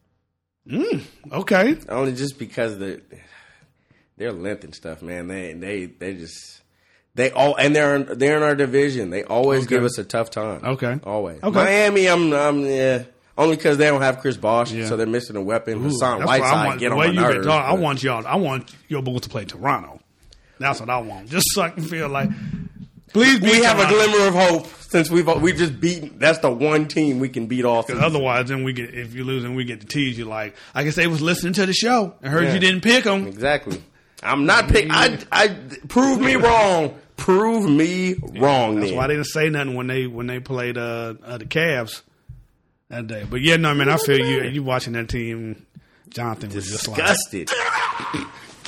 Okay. Only just because their length and stuff, man. They just. They're in our division. They always give us a tough time. Okay, always. Okay. Miami, I'm only because they don't have Chris Bosh, so they're missing a weapon. Hassan Whiteside get on my nerves. I want your Bulls to play Toronto. That's what I want. Just so I can feel like, please. We have a glimmer of hope since we just beat. That's the one team we can beat all. Because otherwise, then if you lose, and we get to tease you like, I guess they was listening to the show and heard you didn't pick them. Exactly. I'm not picking. I prove me wrong. Prove me wrong. That's why they didn't say nothing when they played the Cavs that day. But yeah, no, man, I feel you. You watching that team, Jonathan was just disgusted. Damn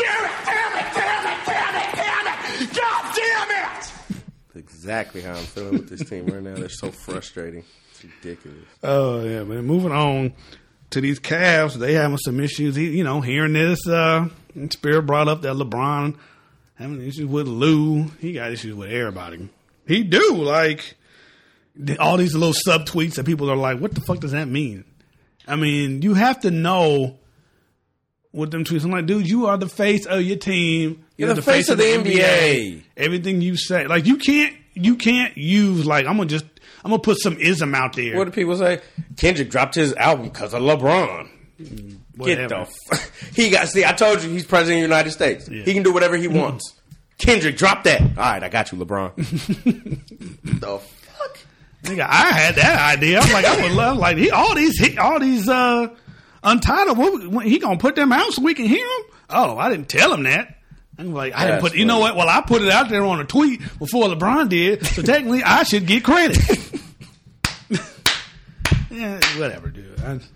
it! God damn it! That's exactly how I'm feeling with this team right now. They're so frustrating. It's ridiculous. Oh yeah, man. Moving on to these Cavs, they having some issues. Hearing this, Spirit brought up that LeBron having issues with Lou. He got issues with everybody. He do, like, all these little subtweets that people are like, what the fuck does that mean? I mean, you have to know with them tweets. I'm like, dude, you are the face of your team. You're the face of the NBA. Everything you say, like you can't use like I'm gonna put some ism out there. What do people say? Kendrick dropped his album because of LeBron. Whatever. I told you he's president of the United States. Yeah. He can do whatever he wants. Kendrick, drop that. All right, I got you, LeBron. The fuck? Nigga, I had that idea. I'm like, I would love like all these Untitled. He gonna put them out so we can hear them? Oh, I didn't tell him that. I'm like, I didn't put. You know what? Well, I put it out there on a tweet before LeBron did, so technically I should get credit. Yeah, whatever, dude.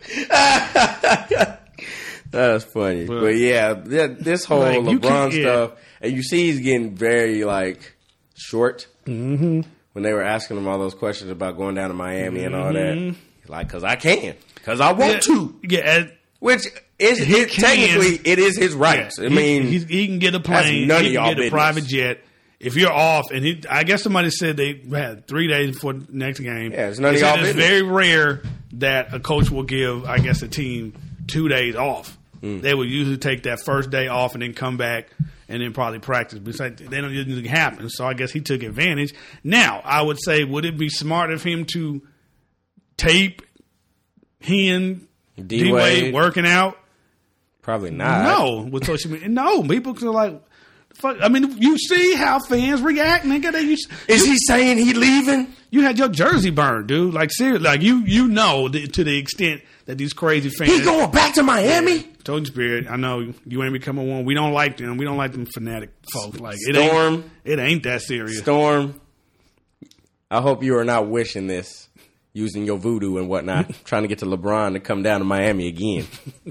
That's funny, but yeah, this whole like, LeBron stuff, and you see he's getting very like short. Mm-hmm. When they were asking him all those questions about going down to Miami and all that, he's like, "Cause I can, cause I want to." Yeah, which is technically it is his rights. Yeah, I mean, he can get a plane, none he of can y'all get a private jet. If you're off, and I guess somebody said they had 3 days before the next game. Yeah, it's none of y'all business. It's very rare that a coach will give, I guess, a team 2 days off. They would usually take that first day off and then come back and then probably practice. But it's like, they don't usually happen. So I guess he took advantage. Now, I would say, would it be smart of him to tape him, D-Wade working out? Probably not. No, with social media. No, people are like, fuck. I mean, you see how fans react, nigga. Is he saying he leaving? You had your jersey burned, dude. Like seriously, like you know to the extent that these crazy fans. He going back to Miami? Yeah. Told you, Spirit. I know you ain't becoming one. We don't like them. We don't like them fanatic folks. Like Storm, it ain't that serious. Storm, I hope you are not wishing this, using your voodoo and whatnot, trying to get to LeBron to come down to Miami again.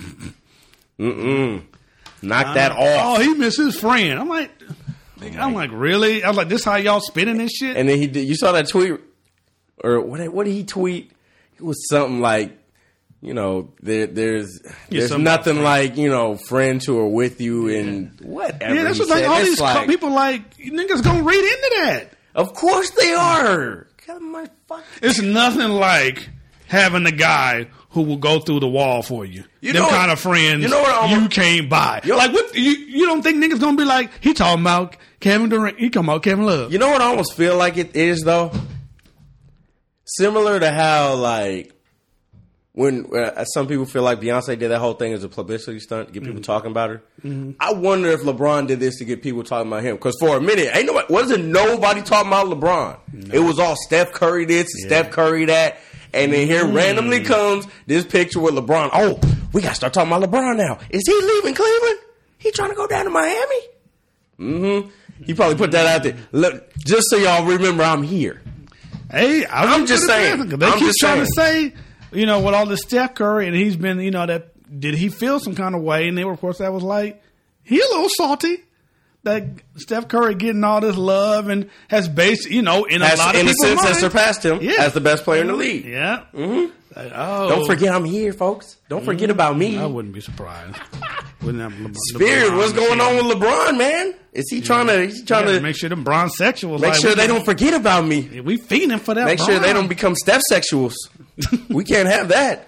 Knock that off. Oh, he missed his friend. I'm like, really? I was like, this how y'all spinning this shit? And then he did. You saw that tweet, or what did he tweet? It was something like, you know, there's nothing like, you know, friends who are with you and whatever. Yeah, that's what like all these people like niggas gonna read into that. Of course they are. It's nothing like having a guy who will go through the wall for you. Them kind of friends you can't buy. Like what? You don't think niggas gonna be like, he talking about Kevin Durant, he talking about Kevin Love. You know what I almost feel like it is though? Similar to how like when some people feel like Beyonce did that whole thing as a publicity stunt to get people talking about her. Mm-hmm. I wonder if LeBron did this to get people talking about him. Because for a minute, wasn't nobody talking about LeBron. No. It was all Steph Curry this, Steph Curry that. And then here randomly comes this picture with LeBron. Oh, we got to start talking about LeBron now. Is he leaving Cleveland? He trying to go down to Miami? Mm-hmm. He probably put that out there. Look, just so y'all remember I'm here. Hey, I'm just saying. They keep trying to say, you know, with all this Steph Curry, and he's been, you know, that did he feel some kind of way? And they were, of course, that was like, he a little salty. That Steph Curry getting all this love and has based, you know, in a lot of people's minds, has surpassed him as the best player in the league. Yeah. Mm-hmm. Like, don't forget I'm here, folks. Don't forget about me. I wouldn't be surprised. Spirit, what's going on with LeBron, man? Is he trying to? He's trying to make sure them Bron sexuals. Make sure they don't forget about me. We feeding for that. Make sure they don't become Steph sexuals. We can't have that.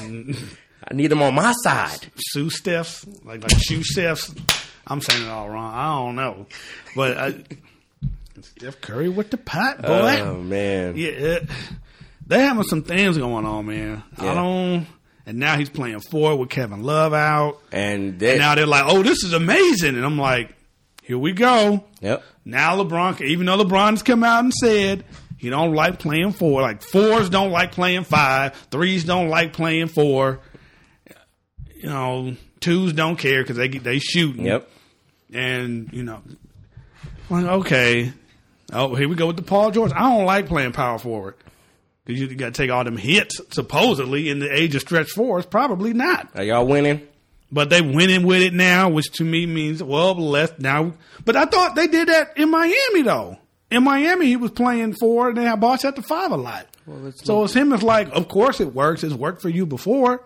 I need them on my side. Shoe Stephs, like shoe Stephs. I'm saying it all wrong. I don't know, but Steph Curry with the pot, boy. Oh man, yeah, they having some things going on, man. Yeah. And now he's playing forward with Kevin Love out, and now they're like, "Oh, this is amazing," and I'm like, "Here we go." Yep. Now LeBron, even though LeBron's come out and said he don't like playing 4, like 4s don't like playing 5, 3s don't like playing 4, you know, 2s don't care because they shooting. Yep. And, you know, like, okay. Oh, here we go with the Paul George. I don't like playing power forward. Because you got to take all them hits, supposedly, in the age of stretch 4s. Probably not. Are y'all winning? But they winning with it now, which to me means, well, less now. But I thought they did that in Miami, though. In Miami, he was playing 4, and they had Bosh at the 5 a lot. Well, so it's him. It's like, of course it works. It's worked for you before.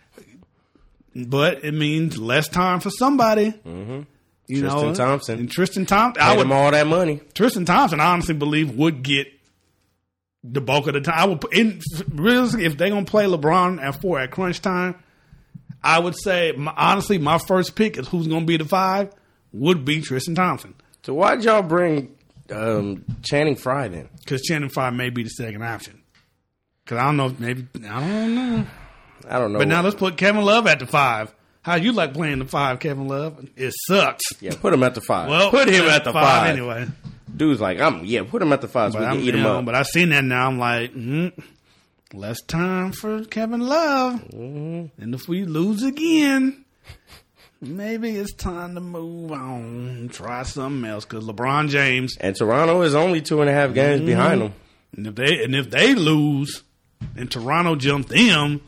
But it means less time for somebody. Mm-hmm. Tristan Thompson. And Tristan Thompson. Paid him all that money. Tristan Thompson, I honestly believe, would get the bulk of the time. I would realistically, if they're going to play LeBron at 4 at crunch time, I would say, honestly, my first pick is who's going to be the 5 would be Tristan Thompson. So why'd y'all bring Channing Frye then? Because Channing Frye may be the second option. Because I don't know, I don't know. I don't know. But now let's put Kevin Love at the 5. How you like playing the 5, Kevin Love? It sucks. Yeah, put him at the 5. Well, put him at the 5 anyway. Dude's like, put him at the 5 so we can eat him up. But I seen that now. I'm like, less time for Kevin Love. And if we lose again, maybe it's time to move on, try something else. Because LeBron James and Toronto is only 2.5 games behind them. And if they lose, and Toronto jump them,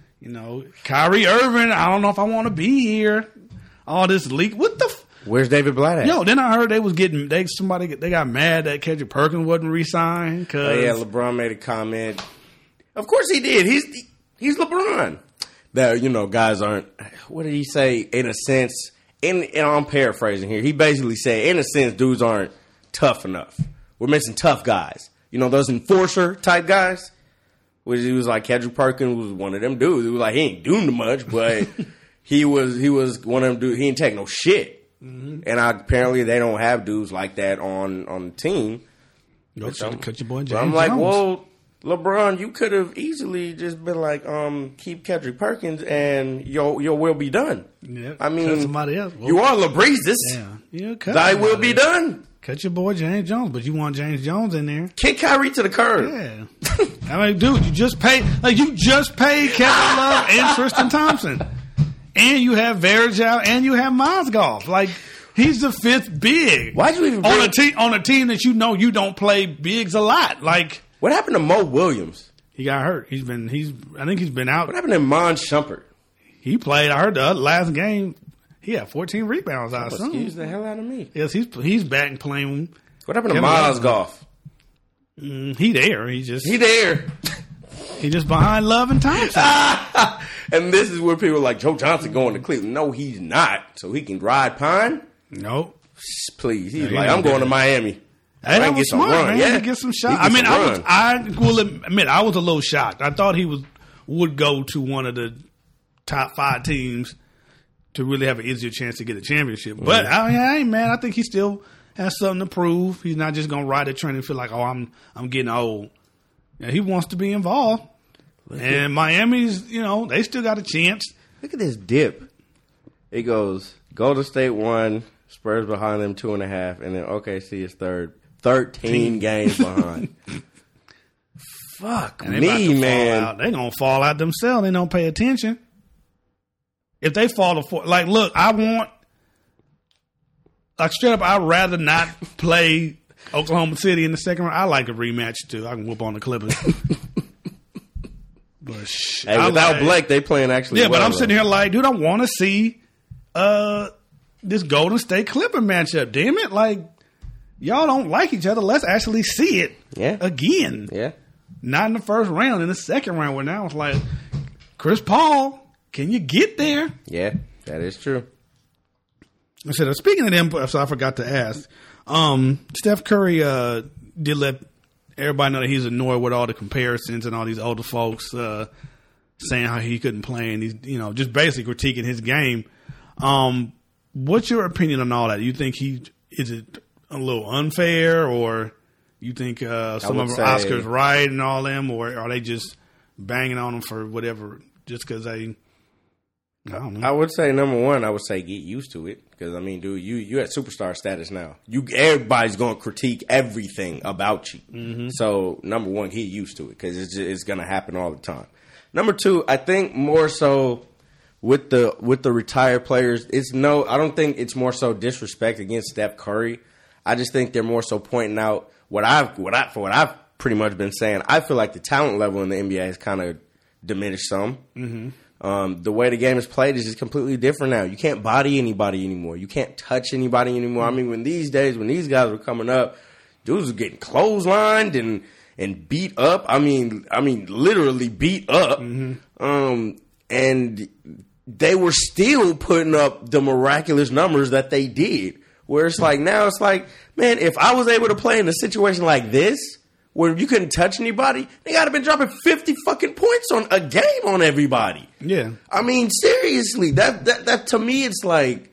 Kyrie Irving, I don't know if I want to be here. All this leak. What the? Where's David Blatt at? Then I heard they got mad that Kendrick Perkins wasn't re-signed. LeBron made a comment. Of course he did. He's LeBron. That guys aren't. What did he say? In a sense, and I'm paraphrasing here. He basically said, in a sense, dudes aren't tough enough. We're missing tough guys. Those enforcer type guys. Which he was like, Kendrick Perkins was one of them dudes. He was like, he ain't doing much, but he was one of them dudes. He ain't take no shit. Mm-hmm. And apparently they don't have dudes like that on the team. Cut your boy James I'm like, Jones. well, LeBron, you could have easily just been like, keep Kendrick Perkins and your will be done. Yeah, I mean, somebody else. You are LeBreezes. Yeah, thy will be done. Cut your boy James Jones, but you want James Jones in there. Kick Kyrie to the curb. Yeah. I mean, dude, you just paid Kevin Love and Tristan Thompson. And you have Varejao and you have Mozgov. Like, he's the 5th big. Why'd you even on a team that you don't play bigs a lot. Like, what happened to Mo Williams? He got hurt. I think he's been out. What happened to Mon Shumpert? He played. I heard the last game. He had 14 rebounds. I assume. Excuse the hell out of me. Yes, he's back and playing. What happened to Mozgov? He there. He just behind Love and Thompson. And this is where people are like, Joe Johnson going to Cleveland. No, he's not. So he can ride Pine? Nope. Please. He's like, I'm going to Miami. Hey, that was smart, man. Yeah. To get some shots. I will admit, I was a little shocked. I thought he would go to one of the top 5 teams to really have an easier chance to get a championship. Mm-hmm. But I ain't mad. I think he still has something to prove. He's not just going to ride the train and feel like, I'm getting old. Yeah, he wants to be involved. And Miami's, they still got a chance. Look at this dip. It goes, Golden State 1, Spurs behind them 2.5, and then OKC is 3rd. 13 games behind. Fuck me, man. They're going to fall out themselves. They don't pay attention. If they fall to 4, like, look, straight up, I'd rather not play Oklahoma City in the second round. I like a rematch, too. I can whoop on the Clippers. But hey, without Blake, they playing actually well. But I'm sitting here like, dude, I want to see this Golden State Clipper matchup. Damn it. Like, y'all don't like each other. Let's actually see it again. Yeah. Not in the first round. In the second round, where now it's like, Chris Paul, can you get there? Yeah, that is true. I said, speaking of them, so I forgot to ask. Steph Curry did let everybody know that he's annoyed with all the comparisons and all these older folks saying how he couldn't play, and he's just basically critiquing his game. What's your opinion on all that? You think is it a little unfair, or you think some of Oscar's right and all them, or are they just banging on him for whatever, just because they? I don't know. I would say, number one, I would say get used to it. Because, I mean, dude, you at superstar status now. Everybody's going to critique everything about you. Mm-hmm. So, number one, get used to it. Because it's going to happen all the time. Number two, I think more so with the retired players, I don't think it's more so disrespect against Steph Curry. I just think they're more so pointing out what I've pretty much been saying. I feel like the talent level in the NBA has kind of diminished some. Mm-hmm. The way the game is played is just completely different now. You can't body anybody anymore. You can't touch anybody anymore. I mean, when these guys were coming up, dudes were getting clotheslined and beat up. I mean, literally beat up. Mm-hmm. And they were still putting up the miraculous numbers that they did. Where it's like, now it's like, man, if I was able to play in a situation like this, where you couldn't touch anybody, they got to been dropping 50 fucking points on a game on everybody. Yeah. I mean, seriously, that to me, it's like,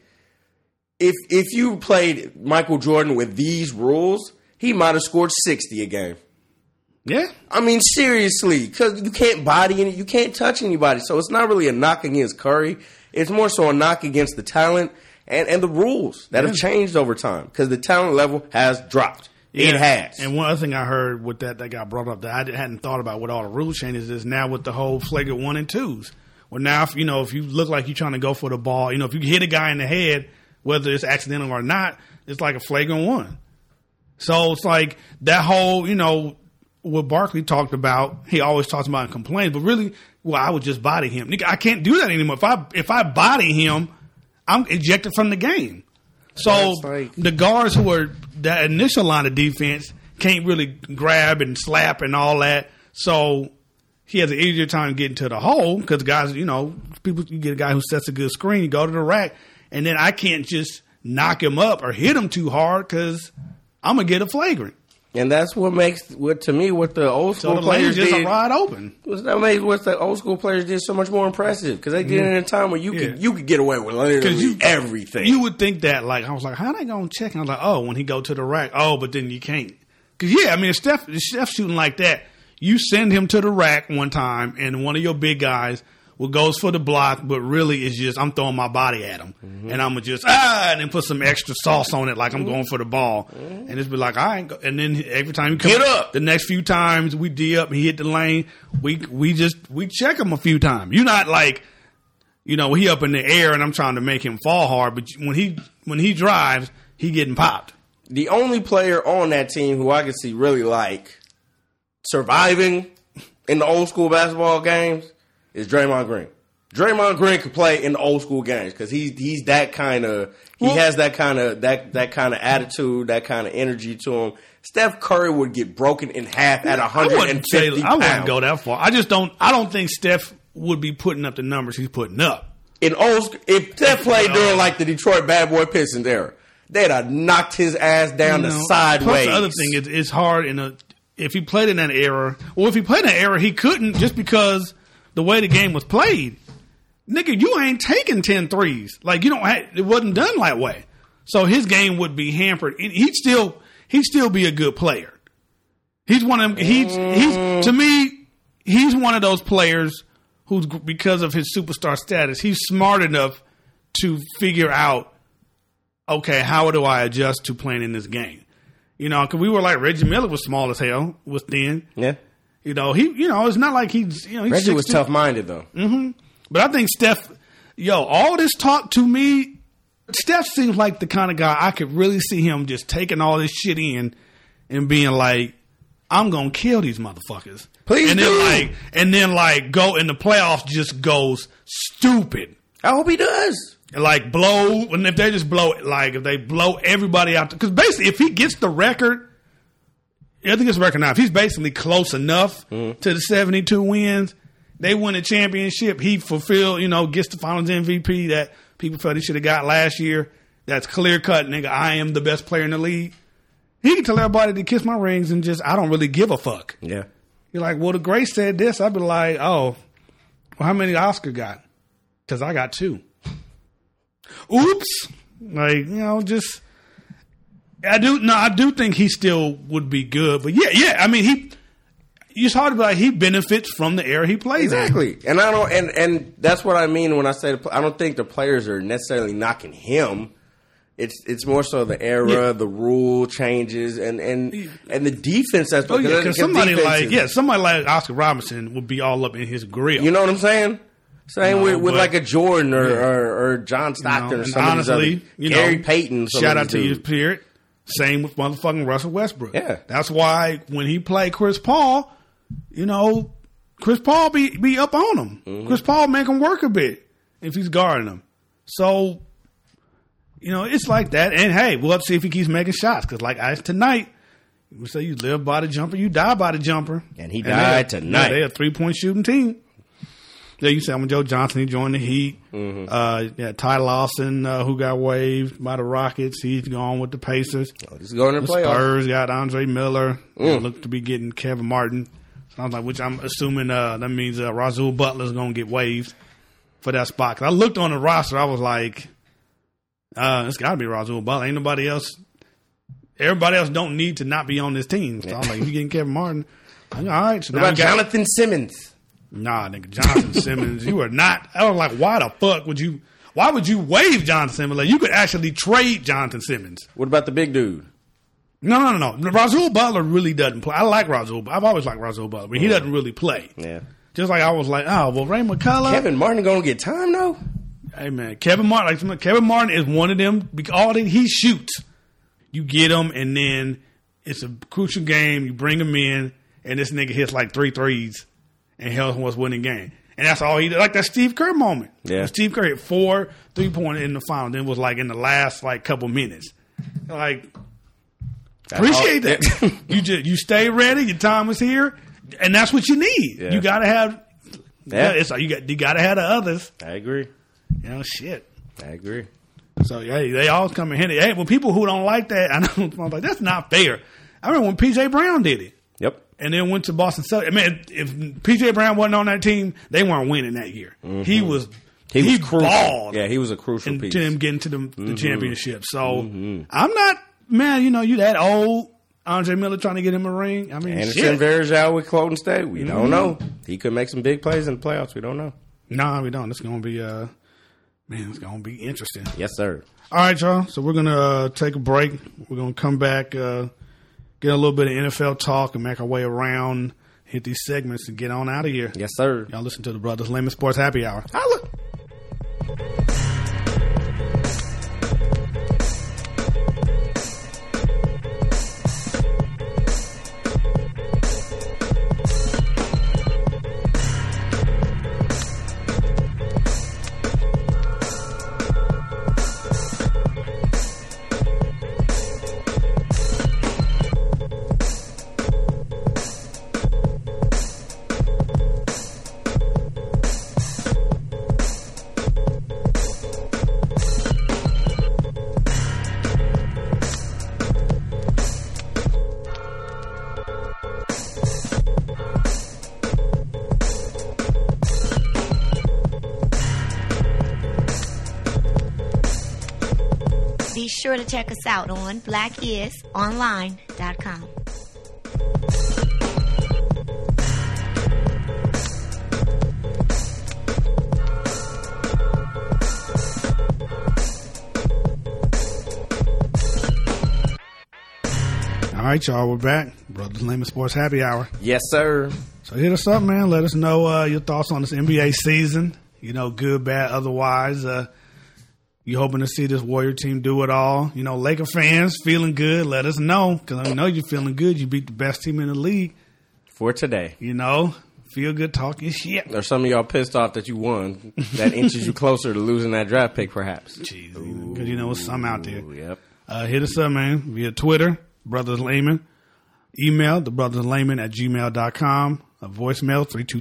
if you played Michael Jordan with these rules, he might have scored 60 a game. Yeah. I mean, seriously, because you can't body any, you can't touch anybody. So it's not really a knock against Curry. It's more so a knock against the talent and the rules that have changed over time, because the talent level has dropped. Yeah. It has. And one other thing I heard with that got brought up that I hadn't thought about with all the rule changes is now with the whole flagrant 1 and 2s. Well, now, if you look like you're trying to go for the ball, if you hit a guy in the head, whether it's accidental or not, it's like a flagrant 1. So it's like that whole, what Barkley talked about, he always talks about and complains, but really, I would just body him. Nigga, I can't do that anymore. If I body him, I'm ejected from the game. So the guards who are that initial line of defense can't really grab and slap and all that. So he has an easier time getting to the hole because guys, people, you get a guy who sets a good screen, you go to the rack, and then I can't just knock him up or hit him too hard because I'm going to get a flagrant. And that's what makes, what the old school so the players just did. A wide open. That makes what the old school players did so much more impressive, because they did it in a time where you could get away with literally everything. You would think that, I was like, how they going to check? And I was like, oh, when he go to the rack. Oh, but then you can't. Because, if Steph's shooting like that, you send him to the rack one time, and one of your big guys goes for the block, but really it's just I'm throwing my body at him, and I'm gonna just and then put some extra sauce on it like I'm going for the ball, and it's be like I ain't. And then every time you come get up, the next few times we D up, he hit the lane, we check him a few times. You're not like, he up in the air and I'm trying to make him fall hard, but when he drives, he getting popped. The only player on that team who I can see really surviving in the old school basketball games is Draymond Green. Draymond Green could play in the old school games because he's that kind of has that kind of attitude, that kind of energy to him. Steph Curry would get broken in half at 150 pounds. I wouldn't go that far. I don't think Steph would be putting up the numbers he's putting up. If Steph played during the Detroit Bad Boy Pistons era, they'd have knocked his ass down the sideways. Plus the other thing is it's hard if he played in that era. Well, if he played in that era, he couldn't just because the way the game was played. Nigga, you ain't taking 10 threes. It wasn't done that way. So his game would be hampered. He'd still be a good player. He's one of them. To me, he's one of those players who's, because of his superstar status, he's smart enough to figure out, okay, how do I adjust to playing in this game? Because we were like Reggie Miller was small as hell, was thin. Yeah. It's not like he's Reggie was tough-minded, though. Mm-hmm. But I think Steph, all this talk to me, Steph seems like the kind of guy I could really see him just taking all this shit in and being like, I'm going to kill these motherfuckers. Please and do. Then go in the playoffs just goes stupid. I hope he does. Blow, and if they just blow, if they blow everybody out. Because basically, if he gets the record, I think it's record now. If he's basically close enough to the 72 wins, they win a championship. He fulfilled, gets the Finals MVP that people felt he should have got last year. That's clear cut, nigga. I am the best player in the league. He can tell everybody to kiss my rings and just, I don't really give a fuck. Yeah. You're like, well, the Grace said this. I'd be like, oh, well, how many Oscar got? Because I got 2. Oops. I do think he still would be good, but it's hard to be like he benefits from the era he plays exactly. in. And that's what I mean when I say I don't think the players are necessarily knocking him. It's more so the era, the rule changes, and the defense. That's because somebody like Oscar Robertson would be all up in his grill. You know what I'm saying? Same with like a Jordan or John Stockton or something. Honestly, Gary Payton. Shout out to you, period. Same with motherfucking Russell Westbrook. Yeah. That's why when he played Chris Paul, Chris Paul be up on him. Mm-hmm. Chris Paul make him work a bit if he's guarding him. So, it's like that. And hey, we'll have to see if he keeps making shots. Because tonight, we say you live by the jumper, you die by the jumper. And he died tonight. They're a 3-point shooting team. Yeah, you said Joe Johnson. He joined the Heat. Ty Lawson, who got waived by the Rockets. He's gone with the Pacers. He's going to The play. Spurs got Andre Miller. Look to be getting Kevin Martin. Sounds like, which I'm assuming that means Rasul Butler's going to get waived for that spot. 'Cause I looked on the roster. I was like, it's got to be Rasul Butler. Ain't nobody else. Everybody else don't need to not be on this team. So I'm like, if you getting Kevin Martin, I'm like, all right. So What about Jonathan Simmons? Nah, nigga, Jonathan Simmons, you are not. I was like, why the fuck would you? Why would you waive Jonathan Simmons? Like, you could actually trade Jonathan Simmons. What about the big dude? No. Rasul Butler really doesn't play. I like Rasul. I've always liked Rasul Butler, but he doesn't really play. Yeah. Just like I was like, oh well, Ray McCullough. Kevin Martin going to get time though? Hey man, Kevin Martin is one of them. All that he shoots, you get him, and then it's a crucial game. You bring him in, and this nigga hits like 3 threes. And Helton was winning game. And that's all he did. Like that Steve Kerr moment. Yeah. Steve Kerr hit 4 3-pointers in the final. Then it was like in the last like couple minutes. Like, appreciate that. You stay ready. Your time is here. And that's what you need. Yeah. You got to have. Yeah. You got to have the others. I agree. You know, shit. I agree. So, yeah, they all come in handy. Hey, when people who don't like that, I know, I'm like, that's not fair. I remember when P.J. Brown did it. Yep. And then went to Boston Celtics. I mean, if P.J. Brown wasn't on that team, they weren't winning that year. Mm-hmm. He was crucial. balled. Yeah, he was a crucial piece. To him getting to the championship. So I'm not, man. You know, you that old Andre Miller trying to get him a ring. I mean, Anderson Varejao with Cloten State. We don't know. He could make some big plays in the playoffs. We don't know. No, we don't. It's gonna be it's gonna be interesting. Yes, sir. All right, y'all. So we're gonna take a break. We're gonna come back. Get a little bit of NFL talk and make our way around, hit these segments, and get on out of here. Yes, sir. Y'all listen to the Brothers Layman Sports Happy Hour. Holla. Be sure to check us out on blackisonline.com. All right, y'all, we're back. Brothers Layman Sports Happy Hour. Yes, sir. So hit us up, man. Let us know your thoughts on this NBA season. You know, good, bad, otherwise. You hoping to see this Warrior team do it all. You know, Laker fans feeling good. Let us know, because I know you're feeling good. You beat the best team in the league. For today. You know, feel good talking shit. Or some of y'all pissed off that you won. That inches you closer to losing that draft pick, perhaps. Jeez, because you know there's some out there. Yep. Hit us up, man, via Twitter, Brothers Layman. Email, thebrotherslayman@gmail.com. A voicemail,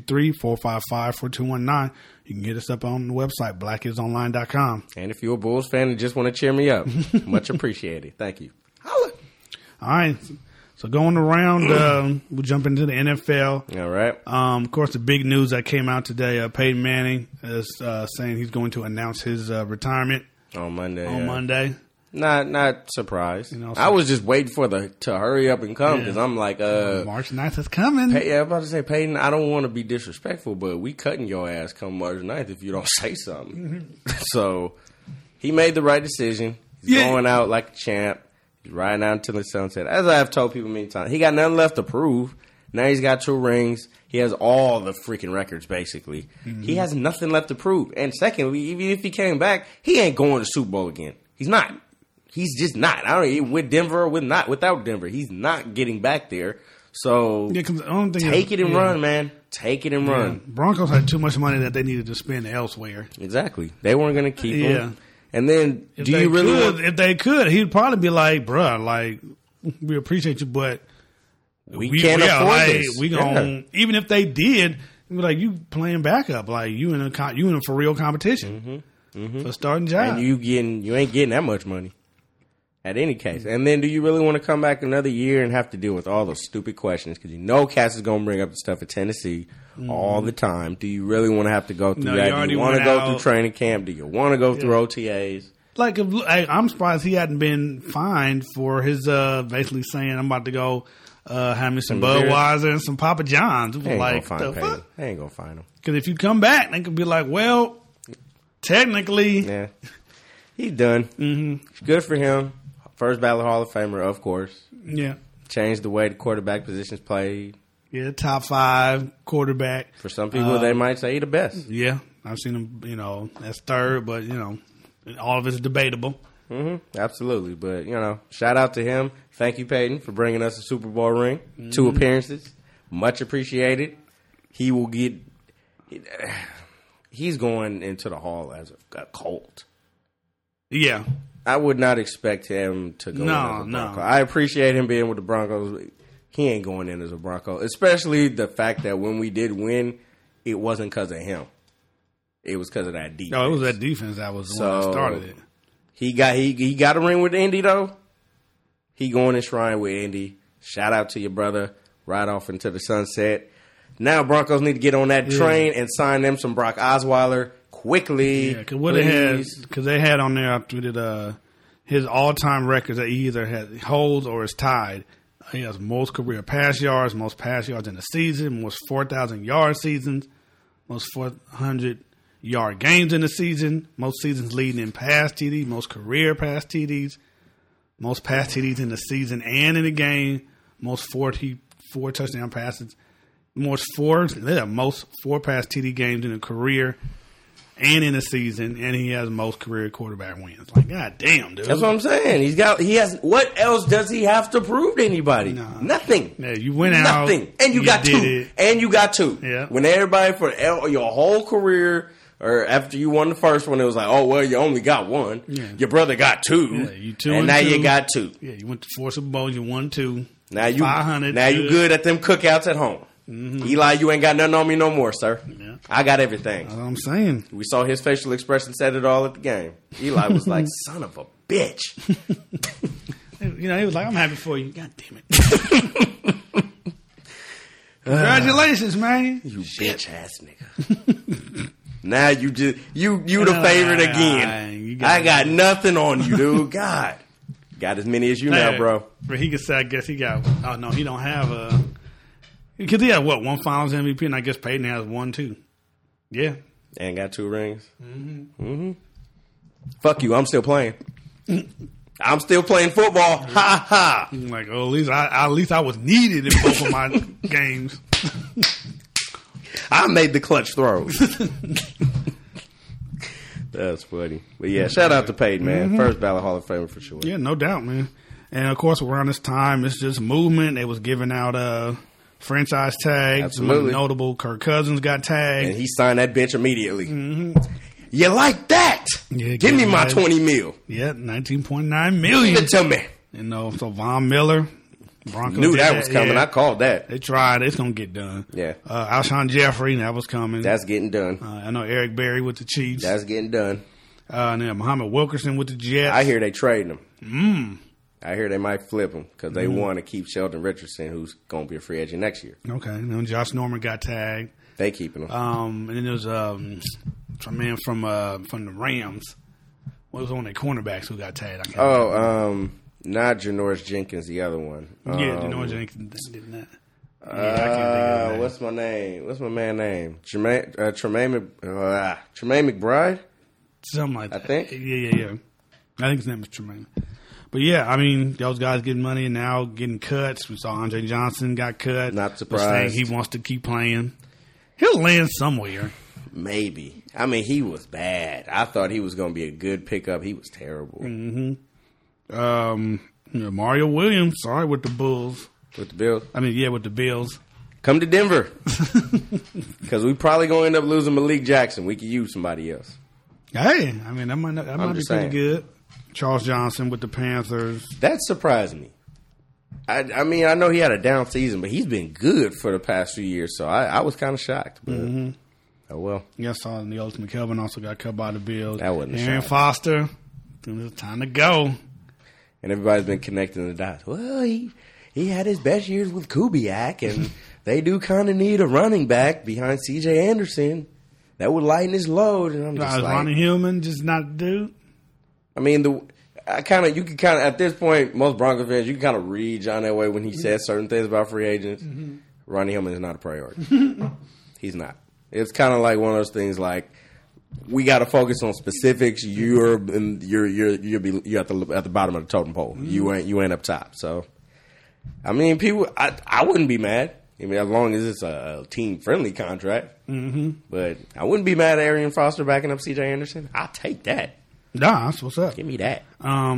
323-455-4219. You can hit us up on the website, blackisonline.com. And if you're a Bulls fan and just want to cheer me up, much appreciated. Thank you. Holla. All right. So going around, we'll jump into the NFL. All right. Of course, the big news that came out today, Peyton Manning is saying he's going to announce his retirement On Monday. Monday. Not surprised. You know, so I was just waiting for to hurry up and come because I'm like, March 9th is coming. I'm about to say, Peyton, I don't want to be disrespectful, but we cutting your ass come March 9th if you don't say something. So he made the right decision. He's going out like a champ. He's riding out until the sunset. As I have told people many times, he got nothing left to prove. Now he's got 2 rings. He has all the freaking records, basically. Mm-hmm. He has nothing left to prove. And secondly, even if he came back, he ain't going to Super Bowl again. He's not. He's just not. With Denver or without Denver. He's not getting back there. So take it and run, man. Take it and run. Broncos had too much money that they needed to spend elsewhere. Exactly. They weren't going to keep him. And then, if they could, he'd probably be like, bruh, like, we appreciate you, but we can't afford this. We gonna, even if they did, Like you playing backup, like you in a for real competition for starting job. And you ain't getting that much money. At any case. And then do you really want to come back another year and have to deal with all those stupid questions? Because you know Cass is going to bring up the stuff at Tennessee all the time. Do you really want to have to go through that? Do you want to go through training camp? Do you want to go through OTAs? Like, I'm surprised he hadn't been fined for his basically saying, I'm about to go have me some Budweiser and some Papa John's. They ain't like, going to find him. Because if you come back, they could be like, well, technically. Yeah. He's done. Mm-hmm. Good for him. First ballot Hall of Famer, of course. Yeah. Changed the way the quarterback positions played. Yeah, top 5 quarterback. For some people, they might say he the best. Yeah. I've seen him, as third, but, all of it's debatable. Mm-hmm. Absolutely. But, shout out to him. Thank you, Peyton, for bringing us a Super Bowl ring. 2 appearances. Much appreciated. He will get... He's going into the Hall as a Colt. Yeah. I would not expect him to go in as a Bronco. I appreciate him being with the Broncos. He ain't going in as a Bronco. Especially the fact that when we did win, it wasn't because of him. It was because of that defense. No, it was that defense that was the one that started it. He got a ring with Indy, though. He going in shrine with Indy. Shout out to your brother. Right off into the sunset. Now Broncos need to get on that train and sign them some Brock Osweiler quickly. Yeah, because they had on there, I tweeted his all-time records that he either holds or is tied. He has most career pass yards, most pass yards in the season, most 4,000-yard seasons, most 400-yard games in the season, most seasons leading in pass TD, most career pass TDs, most pass TDs in the season and in the game, most 44 touchdown passes, most 4 pass TD games in a career and in a season, and he has most career quarterback wins. Like, god damn, dude. That's what I'm saying. What else does he have to prove to anybody? Nah. Nothing. Yeah, you went out. Nothing. And you got 2. And you got 2. Yeah. When everybody for your whole career, or after you won the first one, it was like, oh, well, you only got 1. Yeah. Your brother got 2. Yeah, you 2 and now 2. You got 2. Yeah, you went to 4 Super Bowls, you won 2. Now you 500. Now you good at them cookouts at home. Mm-hmm. Eli, you ain't got nothing on me no more, sir. Yeah. I got everything. That's what I'm saying. We saw his facial expression, said it all at the game. Eli was like, son of a bitch. He was like, I'm happy for you. God damn it. Congratulations, man. You bitch ass nigga. Now you the favorite again. I got nothing on you, dude. God. Got as many as you now, bro. But he could say, I guess he got, oh no, he don't have a... Because he had, 1 Finals MVP, and I guess Peyton has 1, too. Yeah. And got 2 rings. Mm-hmm. Mm-hmm. Fuck you, I'm still playing. I'm still playing football. Ha ha. I'm like, at least I was needed in both of my games. I made the clutch throws. That's funny. But yeah, shout out to Peyton, man. Mm-hmm. First ballot Hall of Famer for sure. Yeah, no doubt, man. And of course, around this time, it's just movement. They was giving out franchise tags. Absolutely. Notable Kirk Cousins got tagged. And he signed that bitch immediately. Mm-hmm. You like that? Yeah, give me my $20 million. Yeah, $19.9 million. Give it to me. So Von Miller, Broncos knew that was coming. Yeah. I called that. They tried. It's going to get done. Yeah. Alshon Jeffrey, that was coming. That's getting done. I know Eric Berry with the Chiefs. That's getting done. And then Muhammad Wilkerson with the Jets. I hear they trading him. I hear they might flip him because they want to keep Sheldon Richardson, who's going to be a free agent next year. Okay. And then Josh Norman got tagged. They keeping him. And then there was a man from the Rams. What was one of their cornerbacks who got tagged? Not Janoris Jenkins, the other one. Janoris Jenkins did not. I can't think what's my name? What's my man's name? Tremaine McBride? Something like that. I think. Yeah. I think his name is Tremaine. But yeah, I mean, those guys getting money and now getting cuts. We saw Andre Johnson got cut. Not surprised. Saying he wants to keep playing. He'll land somewhere. Maybe. I mean, he was bad. I thought he was going to be a good pickup. He was terrible. Mm-hmm. Mario Williams, sorry, with the Bulls. With the Bills? I mean, yeah, with the Bills. Come to Denver. Because we probably going to end up losing Malik Jackson. We could use somebody else. Hey, I mean, that might be pretty good. Charles Johnson with the Panthers. That surprised me. I mean, I know he had a down season, but he's been good for the past few years. So I was kind of shocked. But oh well. Yeah, I saw the Ultimate Kelvin also got cut by the Bills. That wasn't a Aaron shock. Foster, it was time to go. And everybody's been connecting the dots. Well, he had his best years with Kubiak, and they do kind of need a running back behind C.J. Anderson that would lighten his load. And I'm just like, Ronnie Hillman just not the dude. I mean, you can kind of at this point, most Broncos fans, you can kind of read John Elway when he says certain things about free agents. Ronnie Hillman is not a priority. He's not. It's kind of like one of those things like, we got to focus on specifics. You're at the bottom of the totem pole. You ain't up top. So, I mean, people, I wouldn't be mad. I mean, as long as it's a team friendly contract. But I wouldn't be mad at Arian Foster backing up C.J. Anderson. I'll take that. Nah, that's what's up. Give me that.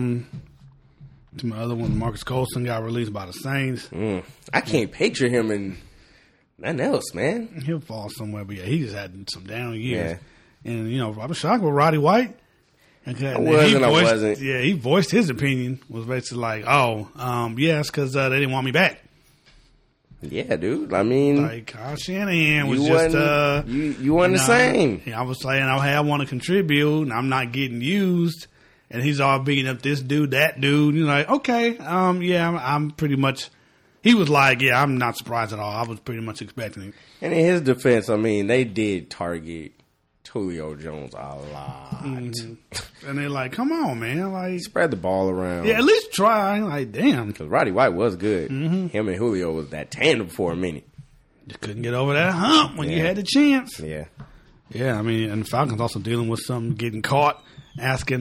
To my other one, Marcus Colston got released by the Saints. I can't picture him in nothing else, man. He'll fall somewhere, but yeah, he just had some down years. Yeah. And, you know, I was shocked with Roddy White. I wasn't. Yeah, he voiced his opinion. Was basically like, yes, because they didn't want me back. Yeah, dude. I mean, Like, Kyle Shanahan was you just... you weren't the same. I was saying, I want to contribute, and I'm not getting used. And he's all beating up this dude, that dude. You're like, okay, yeah, I'm pretty much... He was like, yeah, I'm not surprised at all. I was pretty much expecting it. And in his defense, I mean, they did target Julio Jones a lot. And they're like, come on, man. Like, Spread the ball around. yeah, at least try. Like, damn. Because Roddy White was good. Him and Julio was that tandem for a minute. Just couldn't get over that hump when you Yeah. had the chance. Yeah. Yeah, I mean, and the Falcons also dealing with something, getting caught, asking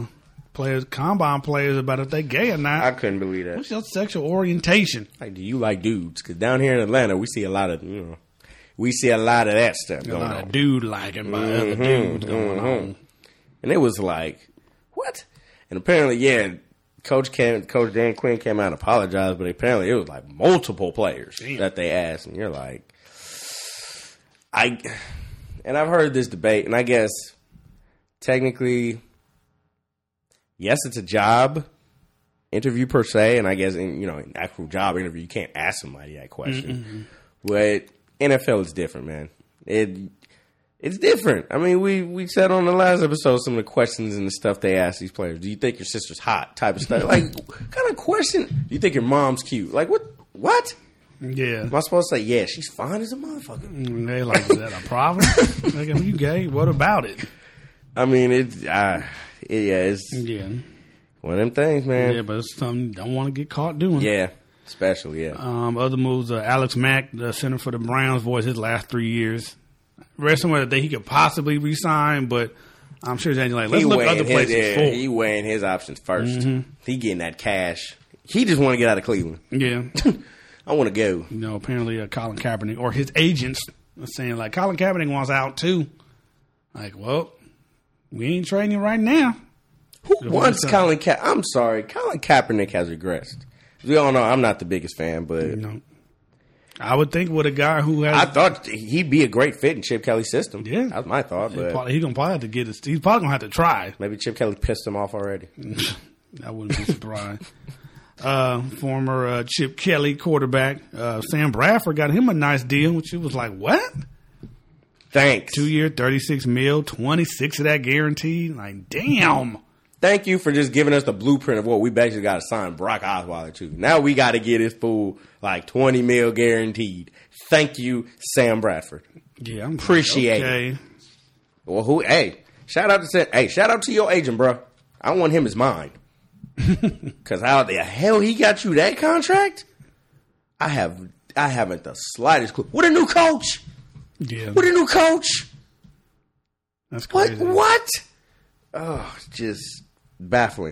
combine players about if they gay or not. I couldn't believe that. What's your sexual orientation? Like, do you like dudes? Because down here in Atlanta, we see a lot of, that stuff A going lot on. of dude liking by other dudes going on. And it was like, what? And apparently, yeah, Coach Dan Quinn came out and apologized, but apparently it was like multiple players that they asked. And you're like, and I've heard this debate, and I guess technically, yes, it's a job interview per se, and I guess in actual job interview, you can't ask somebody that question. But NFL is different, man. It's different. I mean, we said on the last episode some of the questions and the stuff they ask these players. Do you think your sister's hot? Type of stuff. Like, what kind of question? Do you think your mom's cute? Like, what? Yeah. Am I supposed to say, yeah, she's fine as a motherfucker? And they like, is that a problem? Like, if you gay, what about it? I mean, it's Yeah. one of them things, man. Yeah, but it's something you don't want to get caught doing. Yeah, especially, yeah. Other moves, Alex Mack, the center for the Browns, voiced his last 3 years. Read somewhere that he could possibly resign, but I'm sure he's like, let's look other places for. He weighing his options first. He getting that cash. He just want to get out of Cleveland. Yeah. I want to go. You know, apparently Colin Kaepernick, or his agents, are saying, like, Colin Kaepernick wants out too. Like, well, we ain't trading you right now. Who wants Colin Kaepernick? I'm sorry. Colin Kaepernick has regressed. We all know I'm not the biggest fan, but You know, I would think with a guy who has... I thought he'd be a great fit in Chip Kelly's system. Yeah. That was my thought, but he's going to probably have to get his... He's probably going to have to try. maybe Chip Kelly pissed him off already. I wouldn't be surprised. Former Chip Kelly quarterback, Sam Bradford, got him a nice deal, which he was like, what? Thanks. 2 year, $36 million, 26 of that guaranteed. Like, damn. Thank you for just giving us the blueprint of what we basically got to sign Brock Osweiler to. Now we got to get his fool like $20 million guaranteed. Thank you, Sam Bradford. Yeah, I'm Appreciate it. Well, shout out to your agent, bro. I want him as mine. Because how the hell he got you that contract? I haven't the slightest clue. What a new coach! Yeah, What a new coach! that's crazy. What? Oh, just baffling.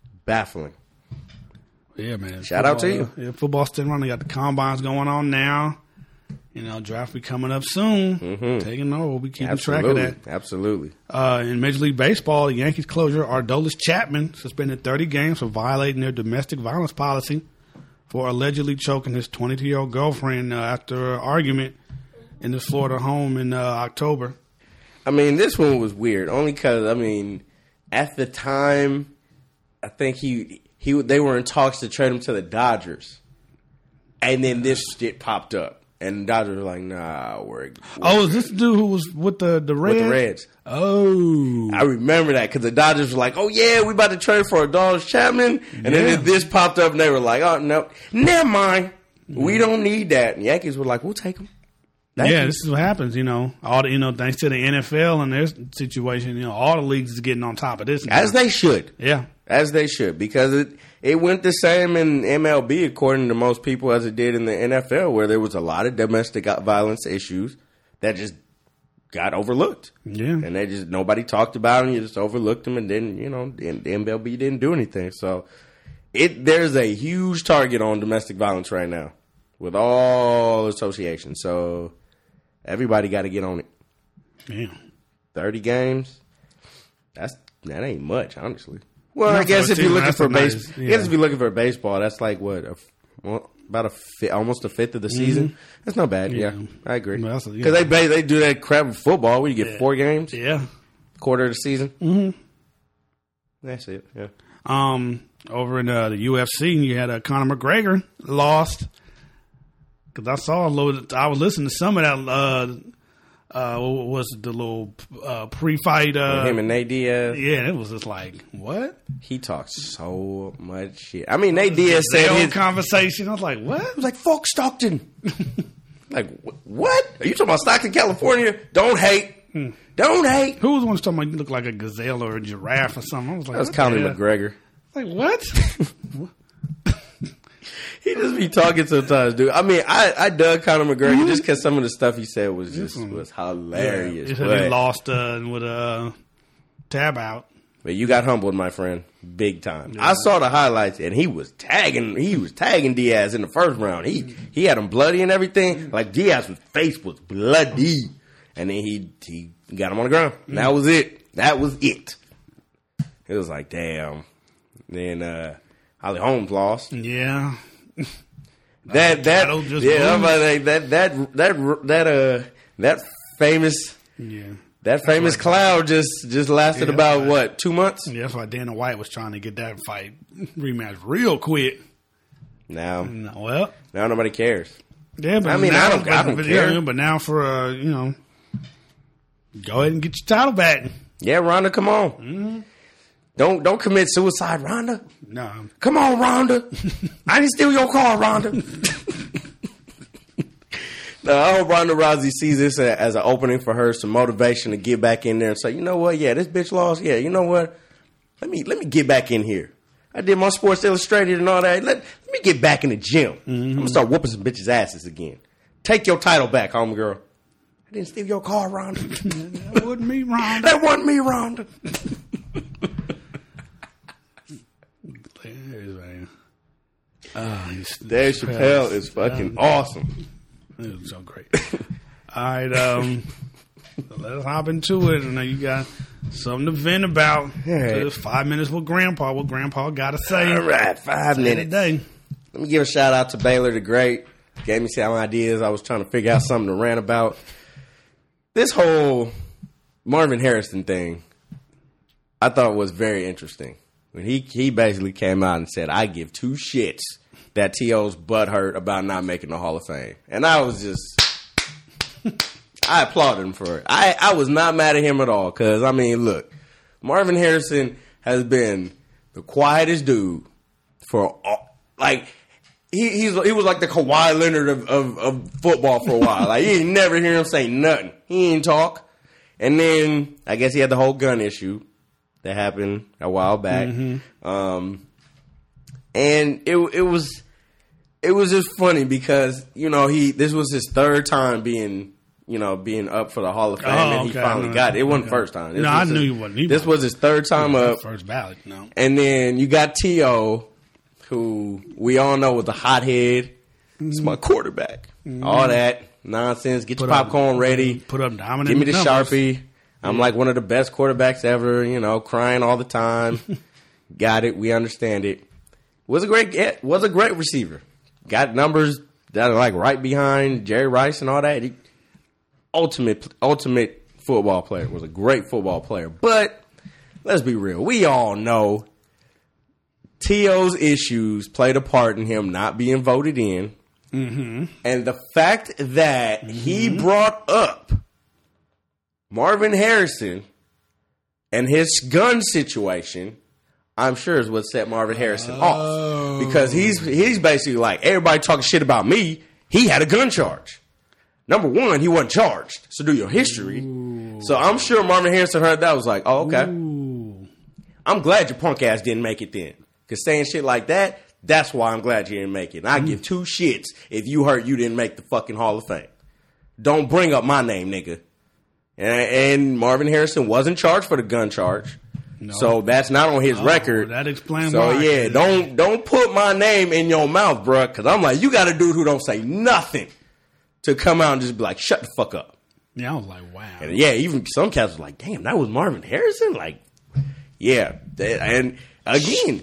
Yeah, man. Shout out to you. Yeah, football's still running. They got the combines going on now. You know, draft be coming up soon. Taking over. We'll be keeping track of that. Absolutely. In Major League Baseball, the Yankees closure Aroldis Chapman suspended 30 games for violating their domestic violence policy for allegedly choking his 22-year-old girlfriend after an argument in his Florida home in October. I mean, this one was weird only because, I mean, at the time, I think they were in talks to trade him to the Dodgers. And then this shit popped up. And the Dodgers were like, nah, we're Oh, is this the dude who was with the Reds? with the Reds. Oh. I remember that because the Dodgers were like, oh, yeah, we about to trade for Aroldis Chapman. And then this popped up and they were like, oh, no, never mind. We don't need that. And Yankees were like, we'll take him. This is what happens, all the, thanks to the NFL and their situation, all the leagues is getting on top of this now. As they should. Yeah. As they should, because it went the same in MLB, according to most people, as it did in the NFL, where there was a lot of domestic violence issues that just got overlooked. Yeah. And they just, nobody talked about them, you just overlooked them, and then, the MLB didn't do anything. So there's a huge target on domestic violence right now with all associations. So everybody got to get on it. Yeah. 30 games, that ain't much, honestly. Well, I guess if you're looking for baseball, if you're looking for baseball, that's like what about almost a fifth of the season. That's not bad. Yeah, I agree. Because they do that crap with football where you get 4 games. Yeah, quarter of the season. Mm-hmm. That's it. Yeah. Over in the UFC, you had Conor McGregor lost because I saw I was listening to some of that. What was it, the little pre-fight? Him and Nate Diaz. Yeah, it was just like, what? He talks so much shit. I mean, Nate Diaz said his conversation. I was like, what? It was like, fuck Stockton. Like, what? Are you talking about Stockton, California? Don't hate. Don't hate. Who was the one talking about you look like a gazelle or a giraffe or something? I was like, that was Conor McGregor. Like, what? He just be talking sometimes, dude. I mean, I dug Conor McGregor just because some of the stuff he said was hilarious. Yeah, he lost with a tab out. But you got humbled, my friend, big time. Yeah. I saw the highlights, and he was tagging Diaz in the first round. He had him bloody and everything. Like Diaz's face was bloody, and then he got him on the ground. And that was it. That was it. It was like, damn. Then Holly Holmes lost. Yeah. That famous cloud just lasted about what, 2 months? Yeah, that's why Dana White was trying to get that fight rematch real quick. Now nobody cares. Yeah, but I don't care. But now for go ahead and get your title back. Yeah, Ronda, come on. Mm-hmm. Don't commit suicide, Ronda. No. Come on, Ronda. I didn't steal your car, Ronda. No, I hope Ronda Rousey sees this as an opening for her, some motivation to get back in there and say, you know what? Yeah, this bitch lost. Yeah, you know what? Let me get back in here. I did my Sports Illustrated and all that. Let me get back in the gym. Mm-hmm. I'm going to start whooping some bitches' asses again. Take your title back, homegirl. I didn't steal your car, Ronda. That wasn't me, Ronda. That wasn't me, Ronda. Dave Chappelle is fucking awesome. It was so great. All right, let's hop into it. Now you got something to vent about. Right. So it's 5 minutes with Grandpa. What Grandpa got to say? All right, 5 minutes. Today. Let me give a shout out to Baylor the Great. Gave me some ideas. I was trying to figure out something to rant about. This whole Marvin Harrison thing, I thought was very interesting. When he basically came out and said, I give 2 shits that T.O.'s butt hurt about not making the Hall of Fame. And I was just, I applauded him for it. I was not mad at him at all. Because, I mean, look, Marvin Harrison has been the quietest dude for, like, he was like the Kawhi Leonard of football for a while. Like, you ain't never hear him say nothing. He ain't talk. And then, I guess he had the whole gun issue that happened a while back. Mm-hmm. And it was just funny because, this was his 3rd time being up for the Hall of Fame, and he finally got it. It wasn't first time. I knew he wasn't. This was his 3rd time up. First ballot, no. And then you got T.O., who we all know was a hothead. It's my quarterback. Mm-hmm. All that nonsense. Get your popcorn ready. Put up dominant Give me the numbers. Sharpie. I'm like one of the best quarterbacks ever, crying all the time. Got it. We understand it. Was a great receiver. Got numbers that are like right behind Jerry Rice and all that. Ultimate football player. Was a great football player. But let's be real. We all know T.O.'s issues played a part in him not being voted in And the fact that he brought up Marvin Harrison and his gun situation, I'm sure is what set Marvin Harrison off. Because he's basically like, everybody talking shit about me, he had a gun charge. Number one, he wasn't charged. So do your history. Ooh. So I'm sure Marvin Harrison heard that, was like, oh, okay. Ooh. I'm glad your punk ass didn't make it then. Because saying shit like that, that's why I'm glad you didn't make it. And I give two shits if you heard you didn't make the fucking Hall of Fame. Don't bring up my name, nigga. And Marvin Harrison wasn't charged for the gun charge. No. So that's not on his record. That explains why. So yeah, don't put my name in your mouth, bro. Because I'm like, you got a dude who don't say nothing to come out and just be like, shut the fuck up. Yeah, I was like, wow. And yeah, even some cats was like, damn, that was Marvin Harrison? Like, yeah. And again,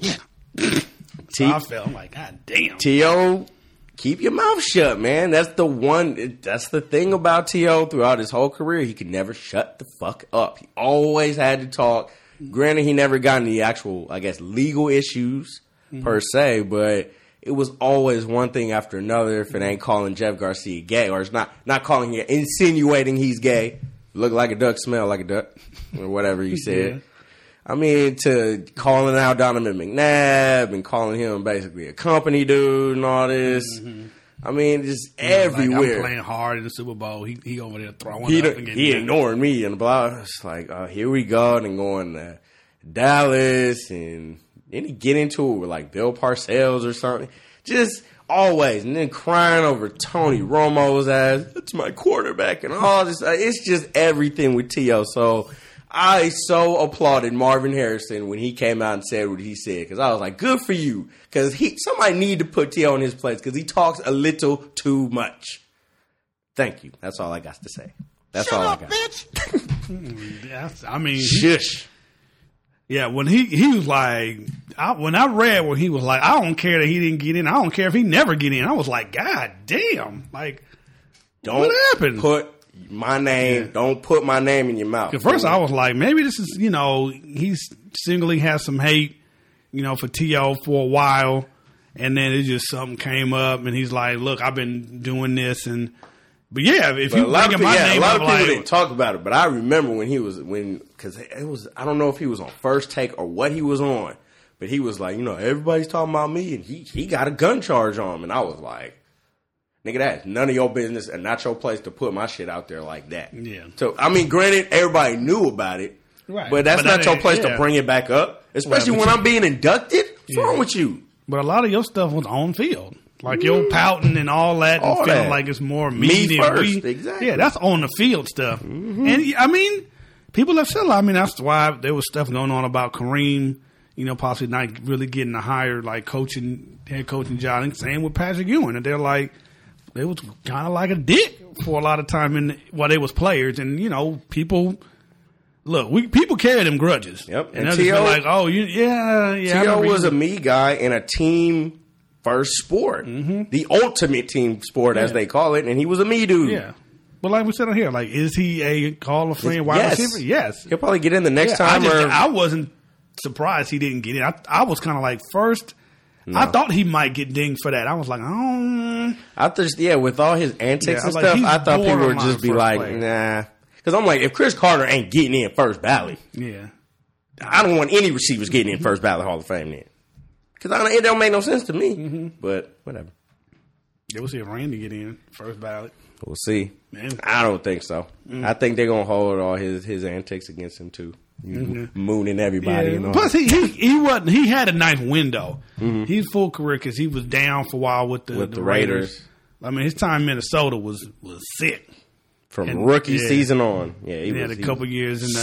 I felt like, God damn. T.O., keep your mouth shut, man. That's the thing about T.O. throughout his whole career. He could never shut the fuck up. He always had to talk. Granted, he never got into the actual, I guess, legal issues per se, but it was always one thing after another. If it ain't calling Jeff Garcia gay, or it's not calling him, insinuating he's gay, look like a duck, smell like a duck, or whatever you said. Yeah. I mean, to calling out Donovan McNabb and calling him basically a company dude and all this. I mean, just everywhere. Like, I'm playing hard in the Super Bowl. He over there throwing up. He ignoring me and blah. It's like, here we go. And going to Dallas. And then he get into it with like Bill Parcells or something. Just always. And then crying over Tony Romo's ass. That's my quarterback and all this. It's just everything with T.O. So I so applauded Marvin Harrison when he came out and said what he said, because I was like, good for you, because somebody need to put T.O. in his place, because he talks a little too much. Thank you. That's all I got to say. That's all I got. Bitch. I mean, shush. Yeah, when he was like, when I read where he was like, I don't care that he didn't get in. I don't care if he never get in. I was like, God damn. Like, what happened? Don't put my name in your mouth. At first I was like, maybe this is, he's singly has some hate, for T.O. for a while. And then it just something came up and he's like, look, I've been doing this. But yeah, if you bring my name up, a lot of people didn't talk about it, but I remember because it was, I don't know if he was on First Take or what he was on, but he was like, everybody's talking about me and he got a gun charge on him. And I was like, nigga, that's none of your business and not your place to put my shit out there like that. Yeah. So, I mean, granted, everybody knew about it, right, but that's not your place to bring it back up, especially when I'm being inducted. What's wrong with you? But a lot of your stuff was on field. Like your pouting and all that and feeling like it's more me first. Exactly. Yeah, that's on the field stuff. Mm-hmm. And, I mean, people have said, that's why there was stuff going on about Kareem, possibly not really getting a higher, like, head coaching job. And same with Patrick Ewing. And they're like, they was kind of like a dick for a lot of time while they was players. And, people carry them grudges. Yep. And they feel like, T.O. was a me guy in a team first sport. Mm-hmm. The ultimate team sport, as they call it. And he was a me dude. Yeah. But like we said on here, like, is he a Hall of Fame wide receiver? Yes. He'll probably get in the next time. I wasn't surprised he didn't get in. I was kind of like, first... No. I thought he might get dinged for that. I was like, with all his antics and stuff, I thought people would just be like, nah. Because I'm like, if Chris Carter ain't getting in first ballot, I don't want any receivers getting in first ballot Hall of Fame then. Because it don't make no sense to me. Mm-hmm. But whatever. Yeah, we'll see if Randy get in first ballot. We'll see. Man. I don't think so. I think they're gonna hold all his antics against him too. Mooning everybody. Yeah. And all. Plus, he had a nice window. Mm-hmm. He's full career because he was down for a while with the Raiders. I mean, his time in Minnesota was sick from rookie season on. Yeah, he had a couple years in.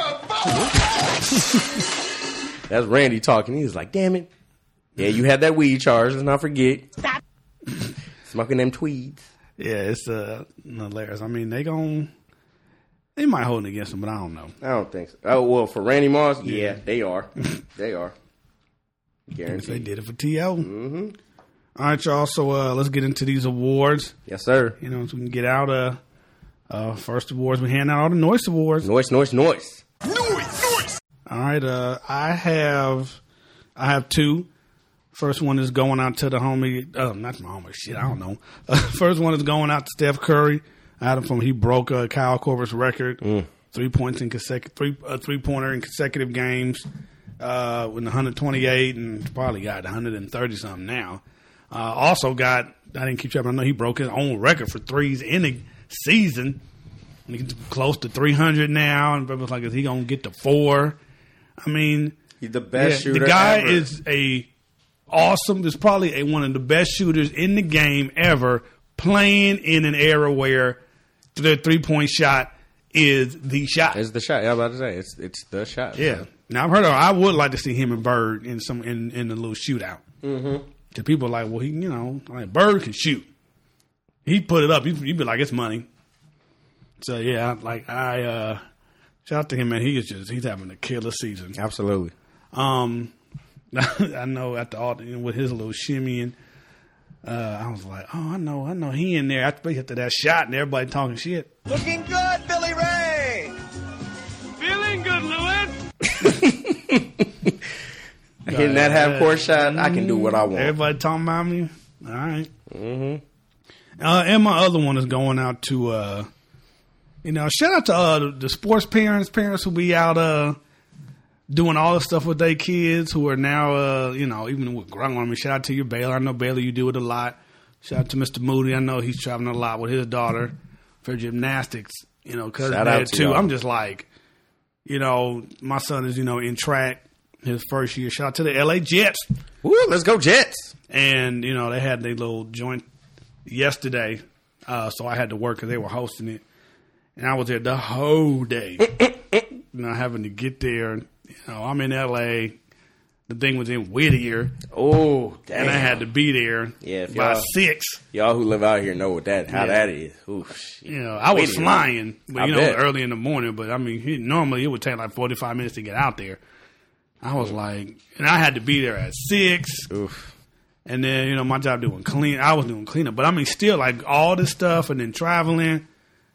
That's Randy talking. He was like, "Damn it, yeah, you had that weed charge. Let's not forget. Stop smoking them tweeds." Yeah, it's hilarious. I mean, they might hold it against him, but I don't know. I don't think so. Oh, well, for Randy Moss, yeah, they are. They are. Guaranteed. They did it for T.O. Mm-hmm. All right, y'all. So let's get into these awards. Yes, sir. So we can get out first awards. We hand out all the Noise Awards. Noise. All right. I have two. First one is going out to the homie, not my homie, shit, I don't know. First one is going out to Steph Curry. He broke Kyle Korver's record, 3 points in three-pointer in consecutive games, with 128, and probably got 130 something now. Also got, I didn't keep track, but I know he broke his own record for threes in the season. He's close to 300 now, and people's like, is he gonna get to 4? I mean, he's the best shooter. The guy ever. is is probably one of the best shooters in the game ever, playing in an era where the 3-point shot is the shot. It's the shot. Yeah, I was about to say it's the shot. Yeah. Now I've heard I would like to see him and Bird in the little shootout. Mm-hmm. Because people are like, well, Bird can shoot. He put it up. You'd be like, it's money. So yeah, shout out to him, man. He's having a killer season. Absolutely. I know after all with his little shimmying, I was like, oh, I know he in there after that shot and everybody talking shit. Looking good, Billy Ray. Feeling good, Lewis. Hitting that half-court shot, I can do what I want. Everybody talking about me? All right. Mm-hmm. And my other one is going out to, shout out to the sports parents who be out doing all the stuff with their kids who are now, even with grown on me. Shout out to you, Baylor. I know, Baylor, you do it a lot. Shout out to Mr. Moody. I know he's traveling a lot with his daughter for gymnastics, because shout out to too. y'all. I'm just like, my son is, in track. His first year. Shout out to the LA Jets. Woo, let's go Jets. And, they had their little joint yesterday. So I had to work because they were hosting it. And I was there the whole day. Having to get there. I'm in LA. The thing was in Whittier. Oh, damn. And I had to be there by 6. Y'all who live out here know how that is. Oof, I was flying, but early in the morning. But I mean, normally it would take like 45 minutes to get out there. I was like, and I had to be there at 6. Oof. And then, my job doing clean. I was doing cleanup. But I mean, still like all this stuff and then traveling,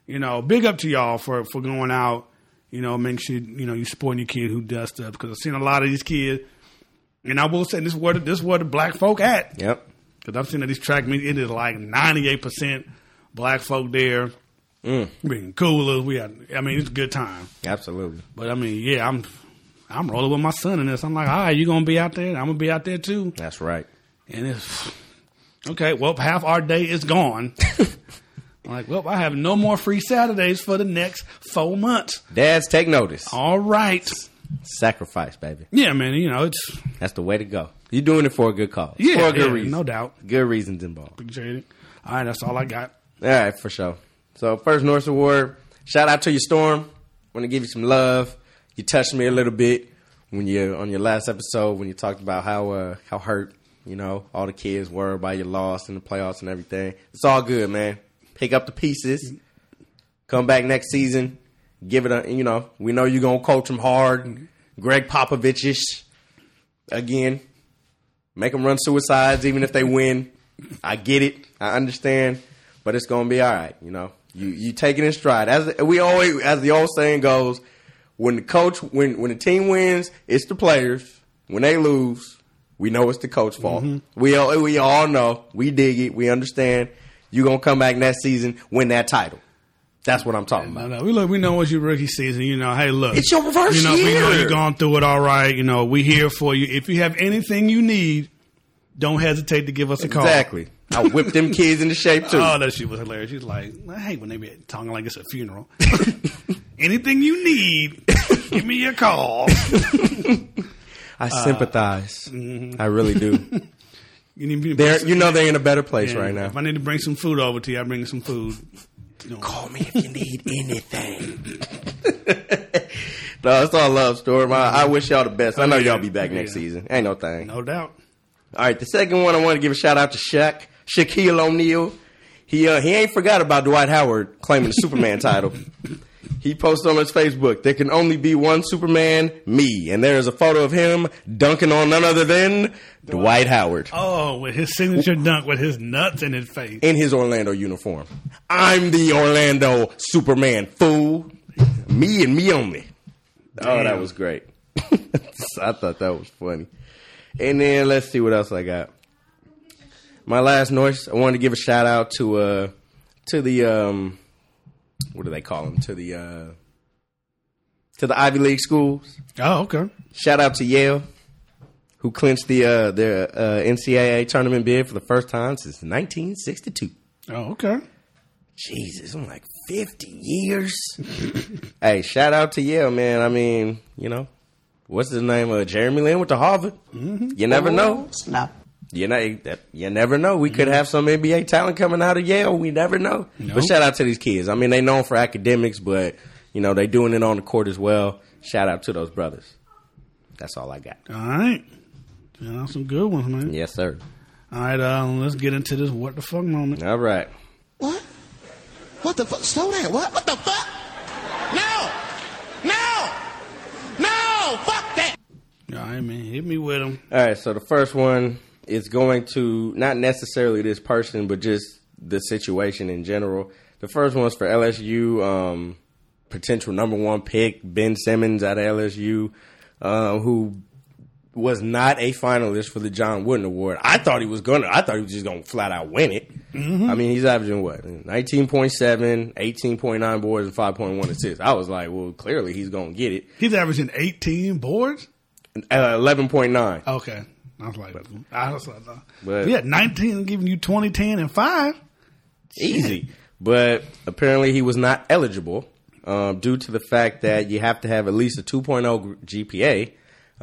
big up to y'all for going out, make sure, you supporting your kid who does stuff. Because I've seen a lot of these kids. And I will say this is where the black folk at. Yep. Because I've seen that these track meets, it is like 98% black folk there. Bringing coolers. It's a good time. Absolutely. But I mean, yeah, I'm rolling with my son in this. I'm like, all right, you going to be out there? I'm going to be out there too. That's right. And it's, okay, well, half our day is gone. I'm like, well, I have no more free Saturdays for the next 4 months. Dads, take notice. All right. Sacrifice, baby. Yeah, man, that's the way to go. You're doing it for a good cause. Yeah, for a good reason. No doubt. Good reasons involved. Appreciate it. All right, that's all I got. All right, for sure. So, first Norris Award, shout out to you, Storm. Want to give you some love. You touched me a little bit when you on your last episode when you talked about how hurt all the kids were by your loss in the playoffs and everything. It's all good, man. Pick up the pieces. Come back next season. Give it we know you're gonna coach them hard. Greg Popovich-ish again. Make them run suicides even if they win. I get it. I understand, but it's gonna be all right. You take it in stride. As the old saying goes. When the team wins, it's the players. When they lose, we know it's the coach's fault. Mm-hmm. We all know. We dig it. We understand. You're going to come back next season, win that title. That's what I'm talking about. No. We know it's your rookie season. Hey, look. It's your first year. We know you're going through it all right. We here for you. If you have anything you need, don't hesitate to give us a call. Exactly. I whipped them kids into shape, too. Oh, that shit was hilarious. She's like, I hate when they be talking like it's a funeral. Anything you need, give me a call. I sympathize. I really do. They're in a better place right now. If I need to bring some food over to you, I bring some food. Call me if you need anything. No, it's all love, Storm. I wish y'all the best. I know y'all be back next season. Ain't no thing. No doubt. All right, the second one I want to give a shout out to Shaquille O'Neal. He ain't forgot about Dwight Howard claiming the Superman title. He posted on his Facebook, there can only be one Superman, me. And there is a photo of him dunking on none other than Dwight Howard. Oh, with his signature dunk with his nuts in his face. In his Orlando uniform. I'm the Orlando Superman, fool. Me and me only. Damn. Oh, that was great. I thought that was funny. And then let's see what else I got. My last noise, I wanted to give a shout out to the what do they call them? To the Ivy League schools. Oh, okay. Shout out to Yale, who clinched their NCAA tournament bid for the first time since 1962. Oh, okay. Jesus, I'm like 50 years. Hey, shout out to Yale, man. I mean, you know, what's his name? Jeremy Lin went to Harvard. Mm-hmm. You never know. Snap. You never know. We could have some NBA talent coming out of Yale. We never know. Nope. But shout out to these kids. I mean, they known for academics, but, you know, they doing it on the court as well. Shout out to those brothers. That's all I got. All right. You know, some good ones, man. Yes, sir. All right, let's get into this what the fuck moment. All right. What? What the fuck? Slow down. What? What the fuck? No! Fuck that! All right, man. Hit me with them. All right, so the first one is going to, not necessarily this person, but just the situation in general. The first one's for LSU, potential number one pick, Ben Simmons out of LSU, who was not a finalist for the John Wooden Award. I thought he was just going to flat out win it. Mm-hmm. I mean, he's averaging what? 19.7, 18.9 boards, and 5.1 assists. I was like, well, clearly he's going to get it. He's averaging 18 boards? 11.9. Okay. I was like, but yeah, 19 giving you 20, 10, and 5. Easy. But apparently he was not eligible due to the fact that you have to have at least a 2.0 GPA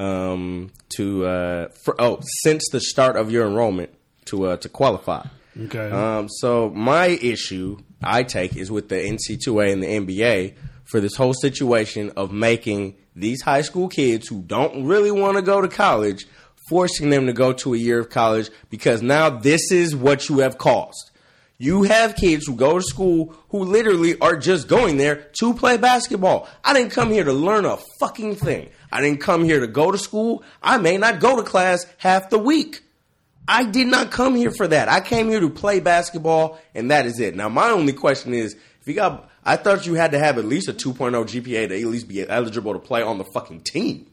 since the start of your enrollment to qualify. Okay. So my issue I take is with the NC2A and the NBA for this whole situation of making these high school kids who don't really want to go to college, forcing them to go to a year of college, because now this is what you have caused. You have kids who go to school who literally are just going there to play basketball. I didn't come here to learn a fucking thing. I didn't come here to go to school. I may not go to class half the week. I did not come here for that. I came here to play basketball, and that is it. Now, my only question is, I thought you had to have at least a 2.0 GPA to at least be eligible to play on the fucking team.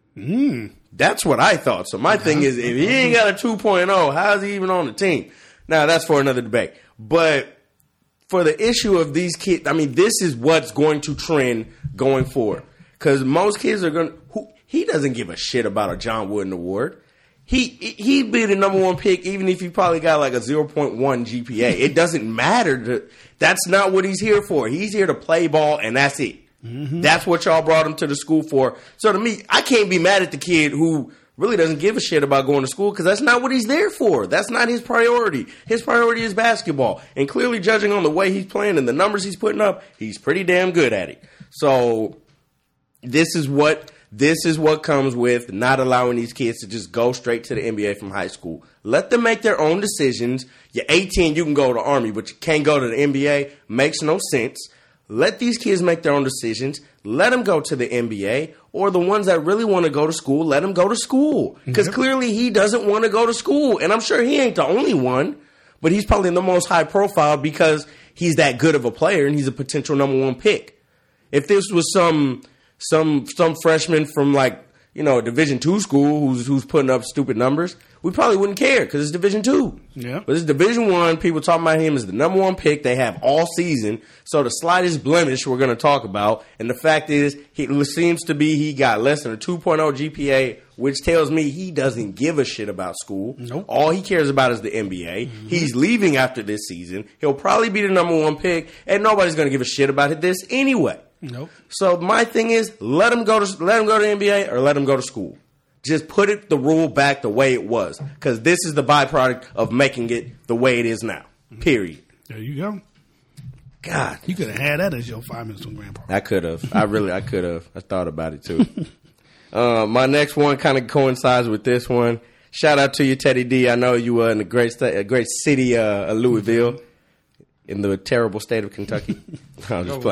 That's what I thought. So my thing is, if he ain't got a 2.0, how is he even on the team? Now, that's for another debate. But for the issue of these kids, I mean, this is what's going to trend going forward. Because most kids are going to, he doesn't give a shit about a John Wooden Award. He'd be the number one pick even if he probably got like a 0.1 GPA. It doesn't matter. That's not what he's here for. He's here to play ball, and that's it. Mm-hmm. That's what y'all brought him to the school for. So to me, I can't be mad at the kid who really doesn't give a shit about going to school, because that's not what he's there for. That's not his priority. His priority is basketball. And clearly, judging on the way he's playing and the numbers he's putting up, he's pretty damn good at it. So this is what comes with not allowing these kids to just go straight to the NBA from high school. Let them make their own decisions. You're 18, you can go to the Army, but you can't go to the NBA. Makes no sense. Let these kids make their own decisions. Let them go to the NBA, or the ones that really want to go to school, let them go to school. Because clearly he doesn't want to go to school. And I'm sure he ain't the only one, but he's probably the most high profile because he's that good of a player and he's a potential number one pick. If this was some freshman from like, you know, a Division II school who's putting up stupid numbers, we probably wouldn't care because it's Division II. Yeah. But it's Division I. People talking about him as the number one pick. They have all season. So the slightest blemish we're going to talk about. And the fact is, he got less than a 2.0 GPA, which tells me he doesn't give a shit about school. Nope. All he cares about is the NBA. Mm-hmm. He's leaving after this season. He'll probably be the number one pick, and nobody's going to give a shit about this anyway. Nope. So my thing is, let him go to the NBA or let him go to school. Just put the rule back the way it was, because this is the byproduct of making it the way it is now. Period. There you go. God, you could have had that as your 5 minutes from Grandpa. I could have. I could have. I thought about it too. My next one kind of coincides with this one. Shout out to you, Teddy D. I know you were in the great city of Louisville. In the terrible state of Kentucky. I'm just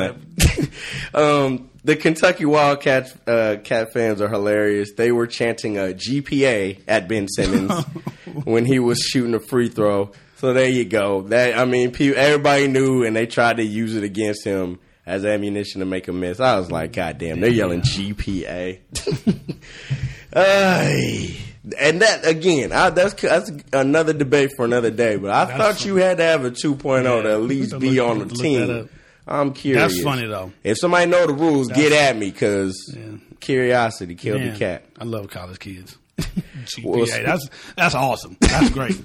playing. The Kentucky Wildcats cat fans are hilarious. They were chanting a GPA at Ben Simmons when he was shooting a free throw. So there you go. Everybody knew, and they tried to use it against him as ammunition to make him miss. I was like, God damn, they're yelling GPA. And that again, that's another debate for another day. But I thought you had to have a 2.0 to at least be on the team. I'm curious. That's funny though. If somebody know the rules, get at me because curiosity killed the cat. I love college kids. GPA, that's awesome. That's great.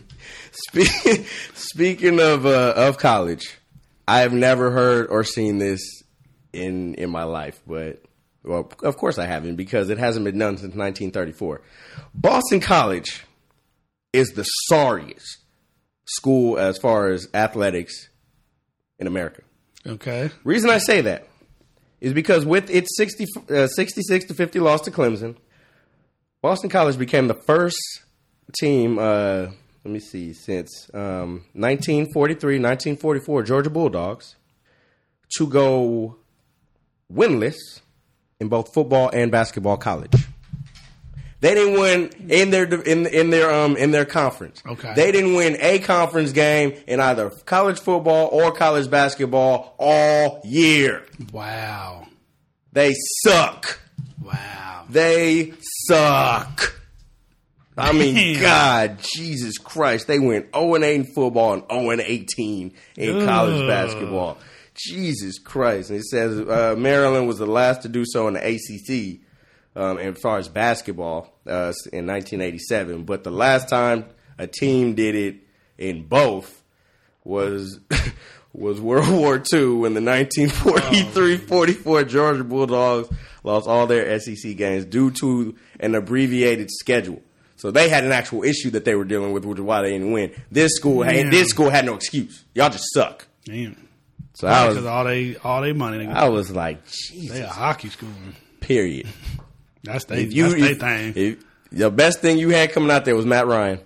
Speaking of college, I have never heard or seen this in my life, but well, of course I haven't because it hasn't been done since 1934. Boston College is the sorriest school as far as athletics in America. Okay. Reason I say that is because with its 66-50 loss to Clemson, Boston College became the first team, since 1943, 1944, Georgia Bulldogs, to go winless in both football and basketball college. They didn't win in their conference. Okay. They didn't win a conference game in either college football or college basketball all year. Wow. They suck. Wow. They suck. I mean, God, Jesus Christ. They went 0-8 in football and 0-18 in college basketball. Jesus Christ. And it says Maryland was the last to do so in the ACC as far as basketball in 1987. But the last time a team did it in both was World War II when the 1943-44 Georgia Bulldogs lost all their SEC games due to an abbreviated schedule. So they had an actual issue that they were dealing with, which is why they didn't win. This school had no excuse. Y'all just suck. Damn. So I was all they money. I was like, Jesus. They a hockey school. Period. That's their thing. The best thing you had coming out there was Matt Ryan.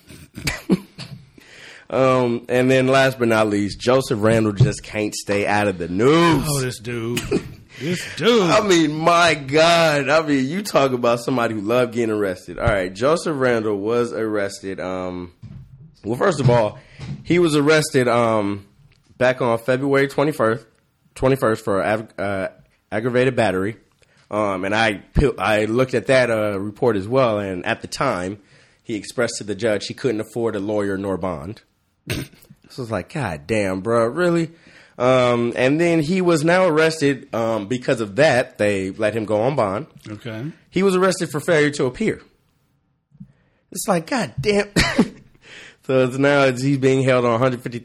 And then last but not least, Joseph Randle just can't stay out of the news. Oh, this dude. I mean, my God. I mean, you talk about somebody who loved getting arrested. All right, Joseph Randle was arrested. Well, first of all, he was arrested back on February 21st for aggravated battery. And I looked at that report as well, and at the time, he expressed to the judge he couldn't afford a lawyer nor bond. So I was like, God damn, bro, really? And then he was now arrested because of that. They let him go on bond. Okay. He was arrested for failure to appear. It's like, God damn. So now he's being held on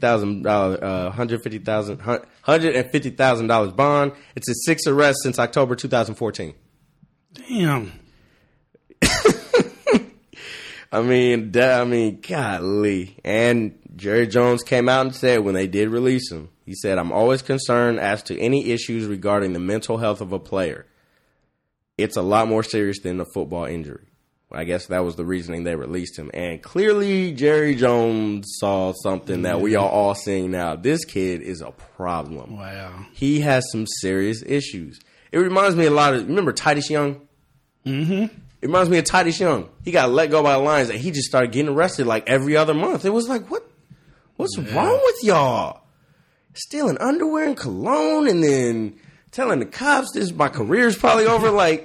$150,000 bond. It's his sixth arrest since October 2014. Damn. I mean, golly. And Jerry Jones came out and said when they did release him, he said, I'm always concerned as to any issues regarding the mental health of a player. It's a lot more serious than a football injury. I guess that was the reasoning they released him. And clearly Jerry Jones saw something that we are all seeing now. This kid is a problem. Wow. He has some serious issues. It reminds me a lot of, remember Titus Young? Mm-hmm. It reminds me of Titus Young. He got let go by the Lions and he just started getting arrested like every other month. It was like, what's wrong with y'all? Stealing underwear and cologne and then telling the cops my career's probably over. Like,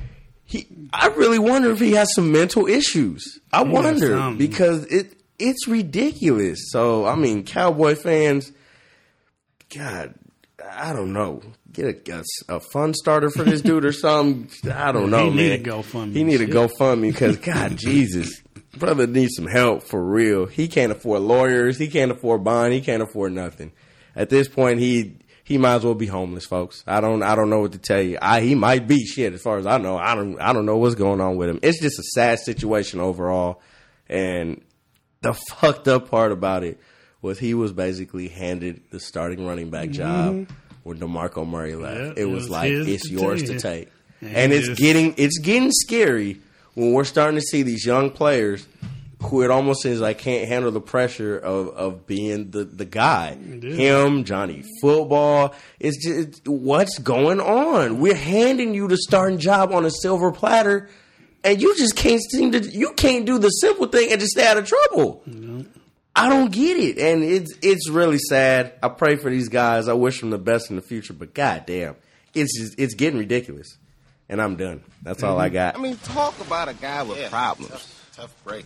I really wonder if he has some mental issues. I wonder because it's ridiculous. So, I mean, Cowboy fans, God, I don't know. Get a fund starter for this dude or something. I don't know, man. He need a GoFundMe. He need a GoFundMe because, God, Jesus. Brother needs some help for real. He can't afford lawyers. He can't afford bond. He can't afford nothing. At this point, he might as well be homeless, folks. I don't know what to tell you. He might be shit as far as I know. I don't know what's going on with him. It's just a sad situation overall. And the fucked up part about it was he was basically handed the starting running back job when DeMarco Murray left. It was like, it's yours to take. And it's getting scary when we're starting to see these young players who it almost seems like can't handle the pressure of being the guy. Him, Johnny Football. It's just, what's going on? We're handing you the starting job on a silver platter, and you just can't you can't do the simple thing and just stay out of trouble. I don't get it, and it's really sad. I pray for these guys. I wish them the best in the future, but goddamn, it's getting ridiculous. And I'm done. That's all I got. I mean, talk about a guy with problems. Tough break.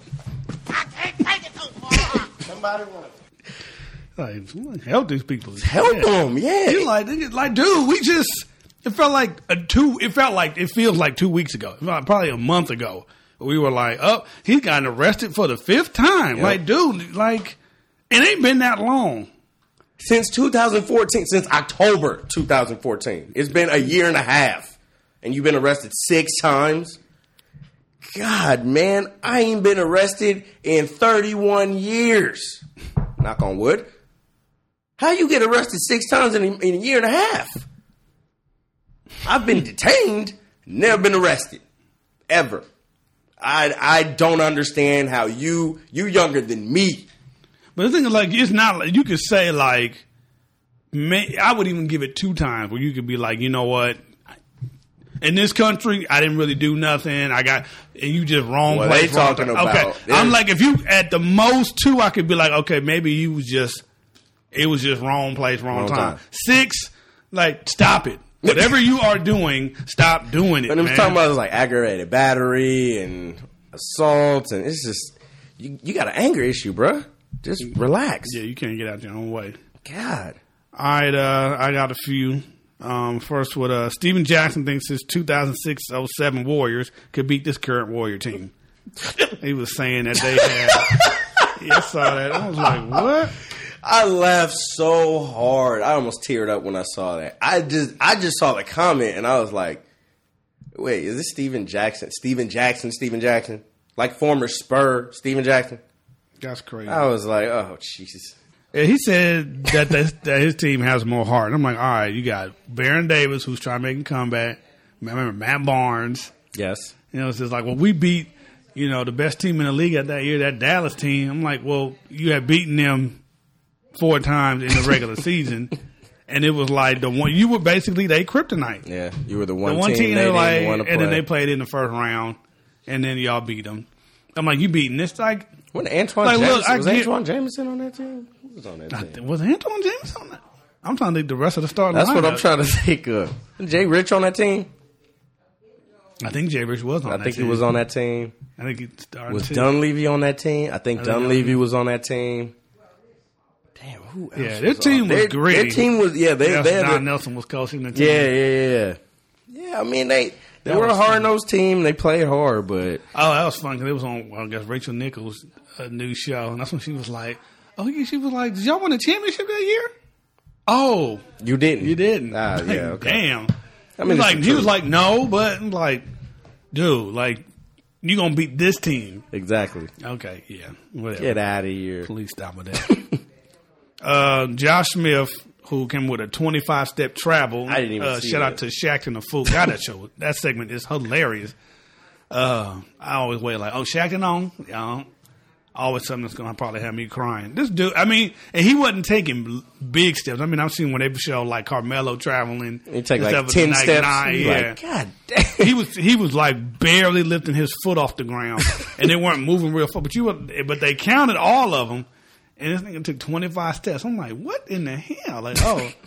Somebody want Like, help these people. help them, yeah. He's like, dude, we just. It felt like it feels like 2 weeks ago, probably a month ago. We were like, oh, he's gotten arrested for the 5th time. Yep. Like, dude, like, it ain't been that long. Since 2014, since October 2014. It's been a year and a half. And you've been arrested 6 times? God, man, I ain't been arrested in 31 years. Knock on wood. How you get arrested 6 times in a year and a half? I've been detained, never been arrested. Ever. I don't understand how you younger than me. But the thing is, like, it's not like you could say, like, I would even give it 2 times where you could be like, you know what? In this country, I didn't really do nothing. And you just wrong What place. they talking wrong about? Okay, I'm like, if you at the most 2, I could be like, okay, maybe it was just wrong place, wrong time. 6, like, stop it. Whatever you are doing, stop doing it. But I'm talking about like aggravated battery and assault, and it's just you got an anger issue, bruh. Just relax. Yeah, you can't get out your own way. God. All right, I got a few. First, with Steven Jackson thinks his 2006-07 Warriors could beat this current Warrior team. He was saying that they had. Yeah, I saw that. I was like, what? I laughed so hard. I almost teared up when I saw that. I just saw the comment and I was like, wait, is this Steven Jackson? Steven Jackson? Like former Spur Steven Jackson? That's crazy. I was like, oh, Jesus. Yeah, he said that his team has more heart. I'm like, all right, you got Baron Davis, who's trying to make a comeback. I remember Matt Barnes. Yes. You know, it's just like, well, we beat, the best team in the league at that year, that Dallas team. I'm like, well, you have beaten them 4 times in the regular season, and it was like you were basically their kryptonite. Yeah, you were the one team they didn't like, want to play. and then they played in the first round, and then y'all beat them. I'm like, you beating this like? When Antoine like, Jameson, look, was Antoine Jameson on that team? Who was on that team? Was Antoine Jameson on that? I'm trying to think the rest of the starting That's lineup. what I'm trying to think of. Jay Rich on that team? I think Jay Rich was on that team. I think he was on that team. I think he started Was too. Dunleavy on that team? I think Dunleavy was on that team. Damn, who else? Yeah, their team was gritty. Their team was, yeah, they had Don Nelson was coaching the team. Yeah, I mean, they were a hard-nosed team. They played hard, but... Oh, that was fun because it was on, I guess, Rachel Nichols' new show. And that's when she was like, she was like, did y'all win a championship that year? Oh. You didn't. You didn't. Ah, yeah, okay. Damn. I mean, he was like, no, but I'm like, dude, like, you going to beat this team. Exactly. Okay, yeah. Whatever. Get out of here. Please stop with that. Josh Smith, who came with a 25-step travel. I didn't even see shout that. out to Shaq and the Fool. God, that segment is hilarious. I always wait like, Shaq and on. Always something that's going to probably have me crying. This dude, I mean, and he wasn't taking big steps. I mean, I've seen when they show like Carmelo traveling. He take like 10 steps. 9, yeah. Like, God damn. He was like barely lifting his foot off the ground, and they weren't moving real far. But they counted all of them, and this nigga took 25 steps. I'm like, what in the hell? Like,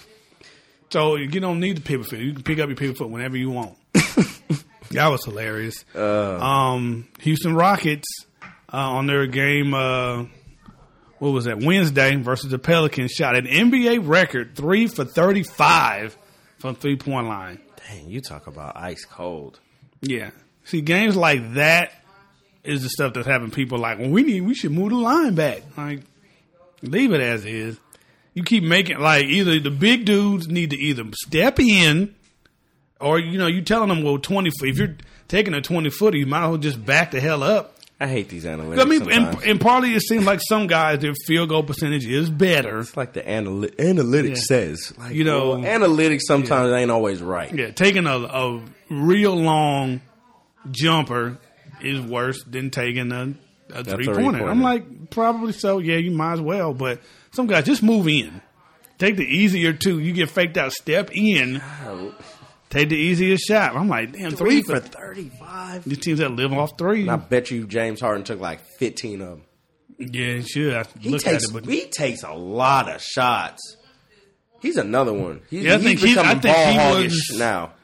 so you don't need the pivot foot. You can pick up your pivot foot whenever you want. That was hilarious. Houston Rockets. On their game, what was that, Wednesday versus the Pelicans, shot an NBA record 3 for 35 from 3-point line. Dang, you talk about ice cold. Yeah. See, games like that is the stuff that's having people like, well, we should move the line back. Like, leave it as is. You keep making, like, either the big dudes need to either step in or, you telling them, well, 20 foot. If you're taking a 20-footer, you might as well just back the hell up. I hate these analytics. I mean, sometimes. and partly it seems like some guys, their field goal percentage is better. It's like the analytics says. Like, analytics sometimes ain't always right. Yeah, taking a real long jumper is worse than taking a three-pointer. I'm like, probably so. Yeah, you might as well. But some guys, just move in. Take the easier two. You get faked out, step in. Take the easiest shot. I'm like, damn, 3 for 35. These teams that live off 3. And I bet you James Harden took like 15 of them. Yeah, he should. He takes a lot of shots. He's another one. He's becoming ball hoggish now.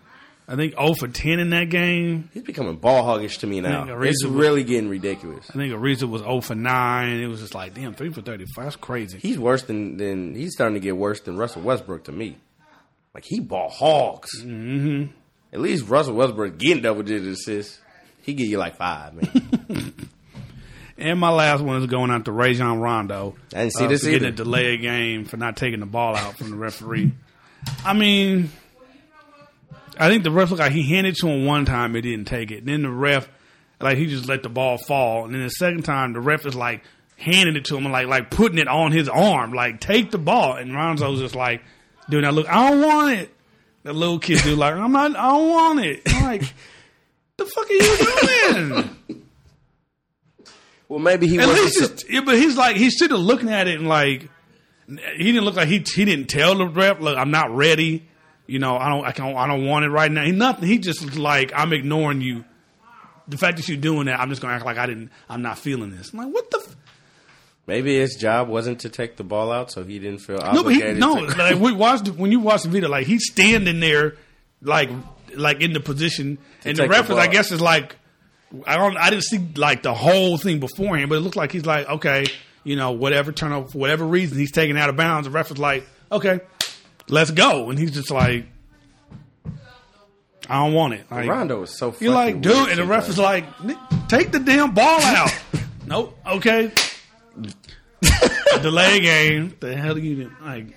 I think 0 for 10 in that game. He's becoming ball hoggish to me now. Ariza It's really getting ridiculous. I think Ariza was 0 for 9. It was just like, damn, 3 for 35. That's crazy. He's worse than he's starting to get worse than Russell Westbrook to me. Like, he ball hogs. Mm-hmm. At least Russell Westbrook getting double-digit assists. He give you like 5, man. And my last one is going out to Rajon Rondo. I didn't see this for getting either. a delay of game for not taking the ball out from the referee. I mean, I think the ref looked like he handed it to him one time, he didn't take it. And then the ref, like, he just let the ball fall. And then the second time, the ref is like handing it to him and like putting it on his arm, like, take the ball. And Ronzo's just like doing that look. I don't want it. The little kid do like, I don't want it. I'm like, the fuck are you doing? Well, maybe he At was. least but he's like, he's sitting looking at it and like, he didn't look like he didn't tell the ref, look, I'm not ready. You know, I don't want it right now. He nothing. He just like, I'm ignoring you. The fact that you're doing that, I'm just gonna act like I'm not feeling this. I'm like, what the? Maybe his job wasn't to take the ball out, so he didn't feel obligated. Like when you watch the video, like he's standing there, like in the position, and the referee, I guess, is like, I didn't see like the whole thing beforehand, but it looked like he's like, okay, you know, whatever turnover for whatever reason he's taken out of bounds. The referee's like, okay, let's go, and he's just like, I don't want it. Like, Rondo is so. You're like, dude, and the ref is like, take the damn ball out. Nope. Okay. Delay game. The hell are you doing? Like,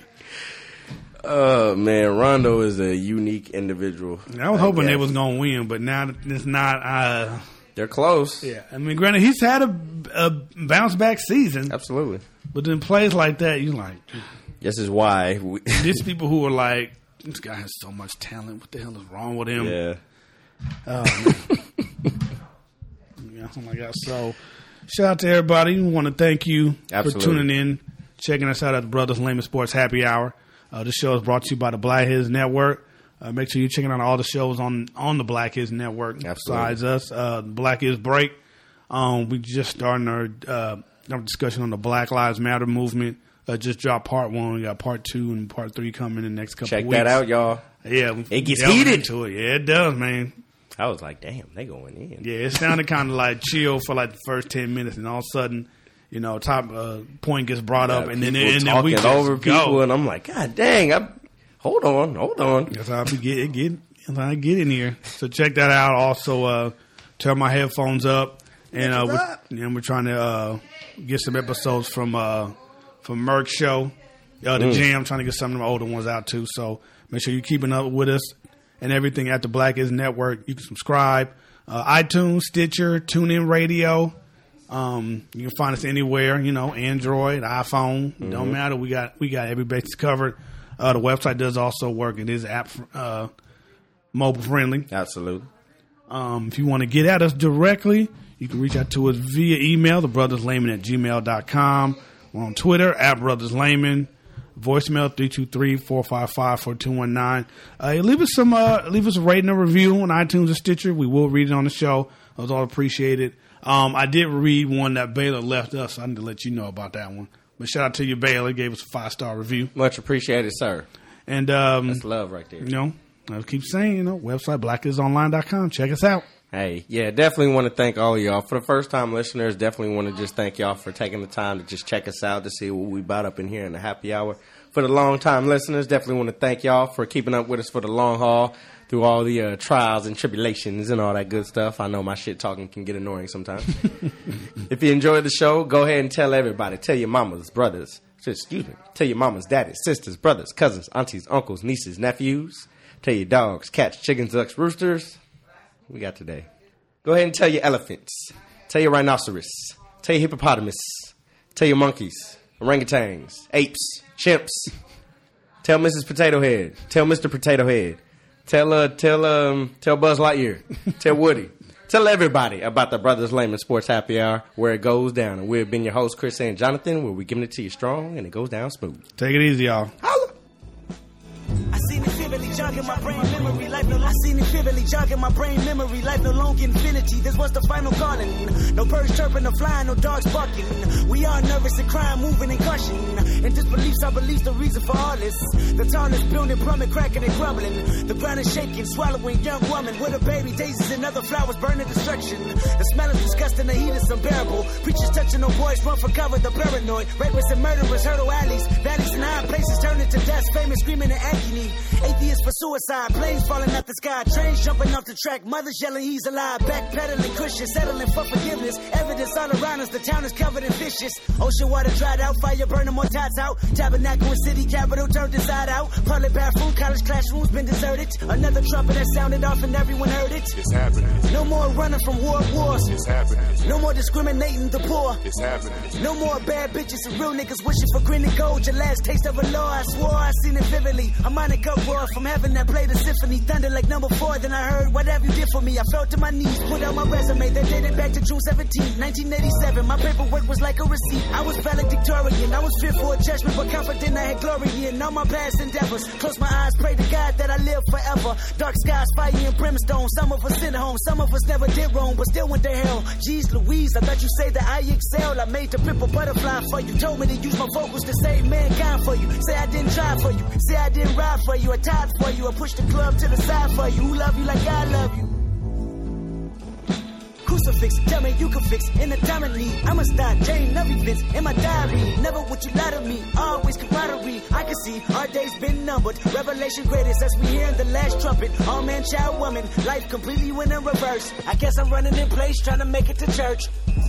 man, Rondo is a unique individual. I was hoping they was gonna win, but now it's not. They're close. Yeah, I mean, granted, he's had a bounce back season. Absolutely. But then plays like that, you're like, this is why these people who are like, this guy has so much talent. What the hell is wrong with him? Yeah. Oh, man. Yeah, something like that. So, shout out to everybody. We want to thank you for tuning in, checking us out at the Brothers Layman Sports Happy Hour. This show is brought to you by the Blackheads Network. Make sure you're checking out all the shows on the Blackheads Network. Absolutely. Besides us, Blackheads Break. We just starting our discussion on the Black Lives Matter movement. Just dropped part 1. We got part 2 and part 3 coming in the next couple of weeks. Check that out, y'all. Yeah, it gets heated. To it. Yeah, it does, man. I was like, damn, they going in. Yeah, it sounded kind of like chill for like the first 10 minutes, and all of a sudden, you know, top point gets brought up, and then we just over go. people, and I'm like, God dang, hold on. That's how I get in here. So check that out. Also, turn my headphones up, and we're trying to get some episodes from Merck's show, the Jam. Trying to get some of the older ones out too. So make sure you're keeping up with us and everything at the Blackheads Network. You can subscribe, iTunes, Stitcher, TuneIn Radio. You can find us anywhere. You know, Android, iPhone. Mm-hmm. Don't matter. We got every base covered. The website does also work. It is app mobile friendly. Absolutely. If you want to get at us directly, you can reach out to us via email, thebrotherslayman@gmail.com. We're on Twitter, @BrothersLayman. Voicemail 323-455-4219. Leave us a rating or review on iTunes or Stitcher. We will read it on the show. Those all appreciated. I did read one that Baylor left us. So I need to let you know about that one. But shout out to you, Baylor. Gave us a 5-star review. Much appreciated, sir. And that's love right there. You know, I keep saying, website blackisonline.com. Check us out. Hey, yeah, definitely want to thank all of y'all. For the first-time listeners, definitely want to just thank y'all for taking the time to just check us out to see what we about up in here in the happy hour. For the long-time listeners, definitely want to thank y'all for keeping up with us for the long haul through all the trials and tribulations and all that good stuff. I know my shit talking can get annoying sometimes. If you enjoyed the show, go ahead and tell everybody. Tell your mamas, brothers. Tell your mamas, daddies, sisters, brothers, cousins, aunties, uncles, nieces, nephews. Tell your dogs, cats, chickens, ducks, roosters. We got today. Go ahead and tell your elephants. Tell your rhinoceros. Tell your hippopotamus. Tell your monkeys, orangutans, apes, chimps. Tell Mrs. Potato Head. Tell Mr. Potato Head. Tell Buzz Lightyear. Tell Woody. Tell everybody about the Brothers Layman Sports Happy Hour, where it goes down. And we've been your hosts, Chris and Jonathan, where we're giving it to you strong and it goes down smooth. Take it easy, y'all. Holla. I seen the jogging my brain memory. Life no, I seen it vividly, jogging my brain memory. Life no longer infinity. This was the final calling. No birds chirping or flying, no dogs barking. We are nervous and crying, moving and gushing. And disbeliefs, I believe the reason for all this. The tallest building, plumbing, cracking and crumbling. The ground is shaking, swallowing young woman with a baby, daisies and other flowers burning destruction. The smell is disgusting, the heat is unbearable. Preachers touching no boys, run for cover, the paranoid. Rapists and murderers hurdle alleys, valleys and high places turning to dust, famous screaming in agony. Atheists for suicide, planes falling out the sky, trains jumping off the track, mothers yelling he's alive, backpedaling Christians, settling for forgiveness. Evidence all around us, the town is covered in fishes. Ocean water dried out, fire burning more tots out. Tabernacle and city capital turned inside out. Public bathroom, college classrooms been deserted. Another trumpet that sounded off and everyone heard it. It's happening. No more running from wars. It's happening. No more discriminating the poor. It's happening. No more bad bitches and real niggas wishing for green and gold. Your last taste of a law, I swore I seen it vividly. A minor gut roar from heaven that played a symphony. Thunder like number 4, then I heard what have you did for me. I fell to my knees, put out my resume that dated back to June 17, 1987. My paperwork was like a receipt. I was valedictorian, I was fit for a judgment, but confident I had glory in all my past endeavors. Close my eyes, pray to God that I live forever. Dark skies, fire and brimstone. Some of us sent home, some of us never did wrong, but still went to hell. Jeez Louise, I thought you say that I excel. I made the pimple butterfly for you. Told me to use my vocals to save mankind for you. Say I didn't try for you. Say I didn't ride for you. I tied for you. I pushed the club to the side for you. Who love you like I love you? Crucifix, tell me you can fix in the time of need. I'ma start Jane of events in my diary. Never would you lie to me, always camaraderie. I can see our days been numbered. Revelation greatest as we hear the last trumpet. All man, child, woman, life completely went in reverse. I guess I'm running in place trying to make it to church.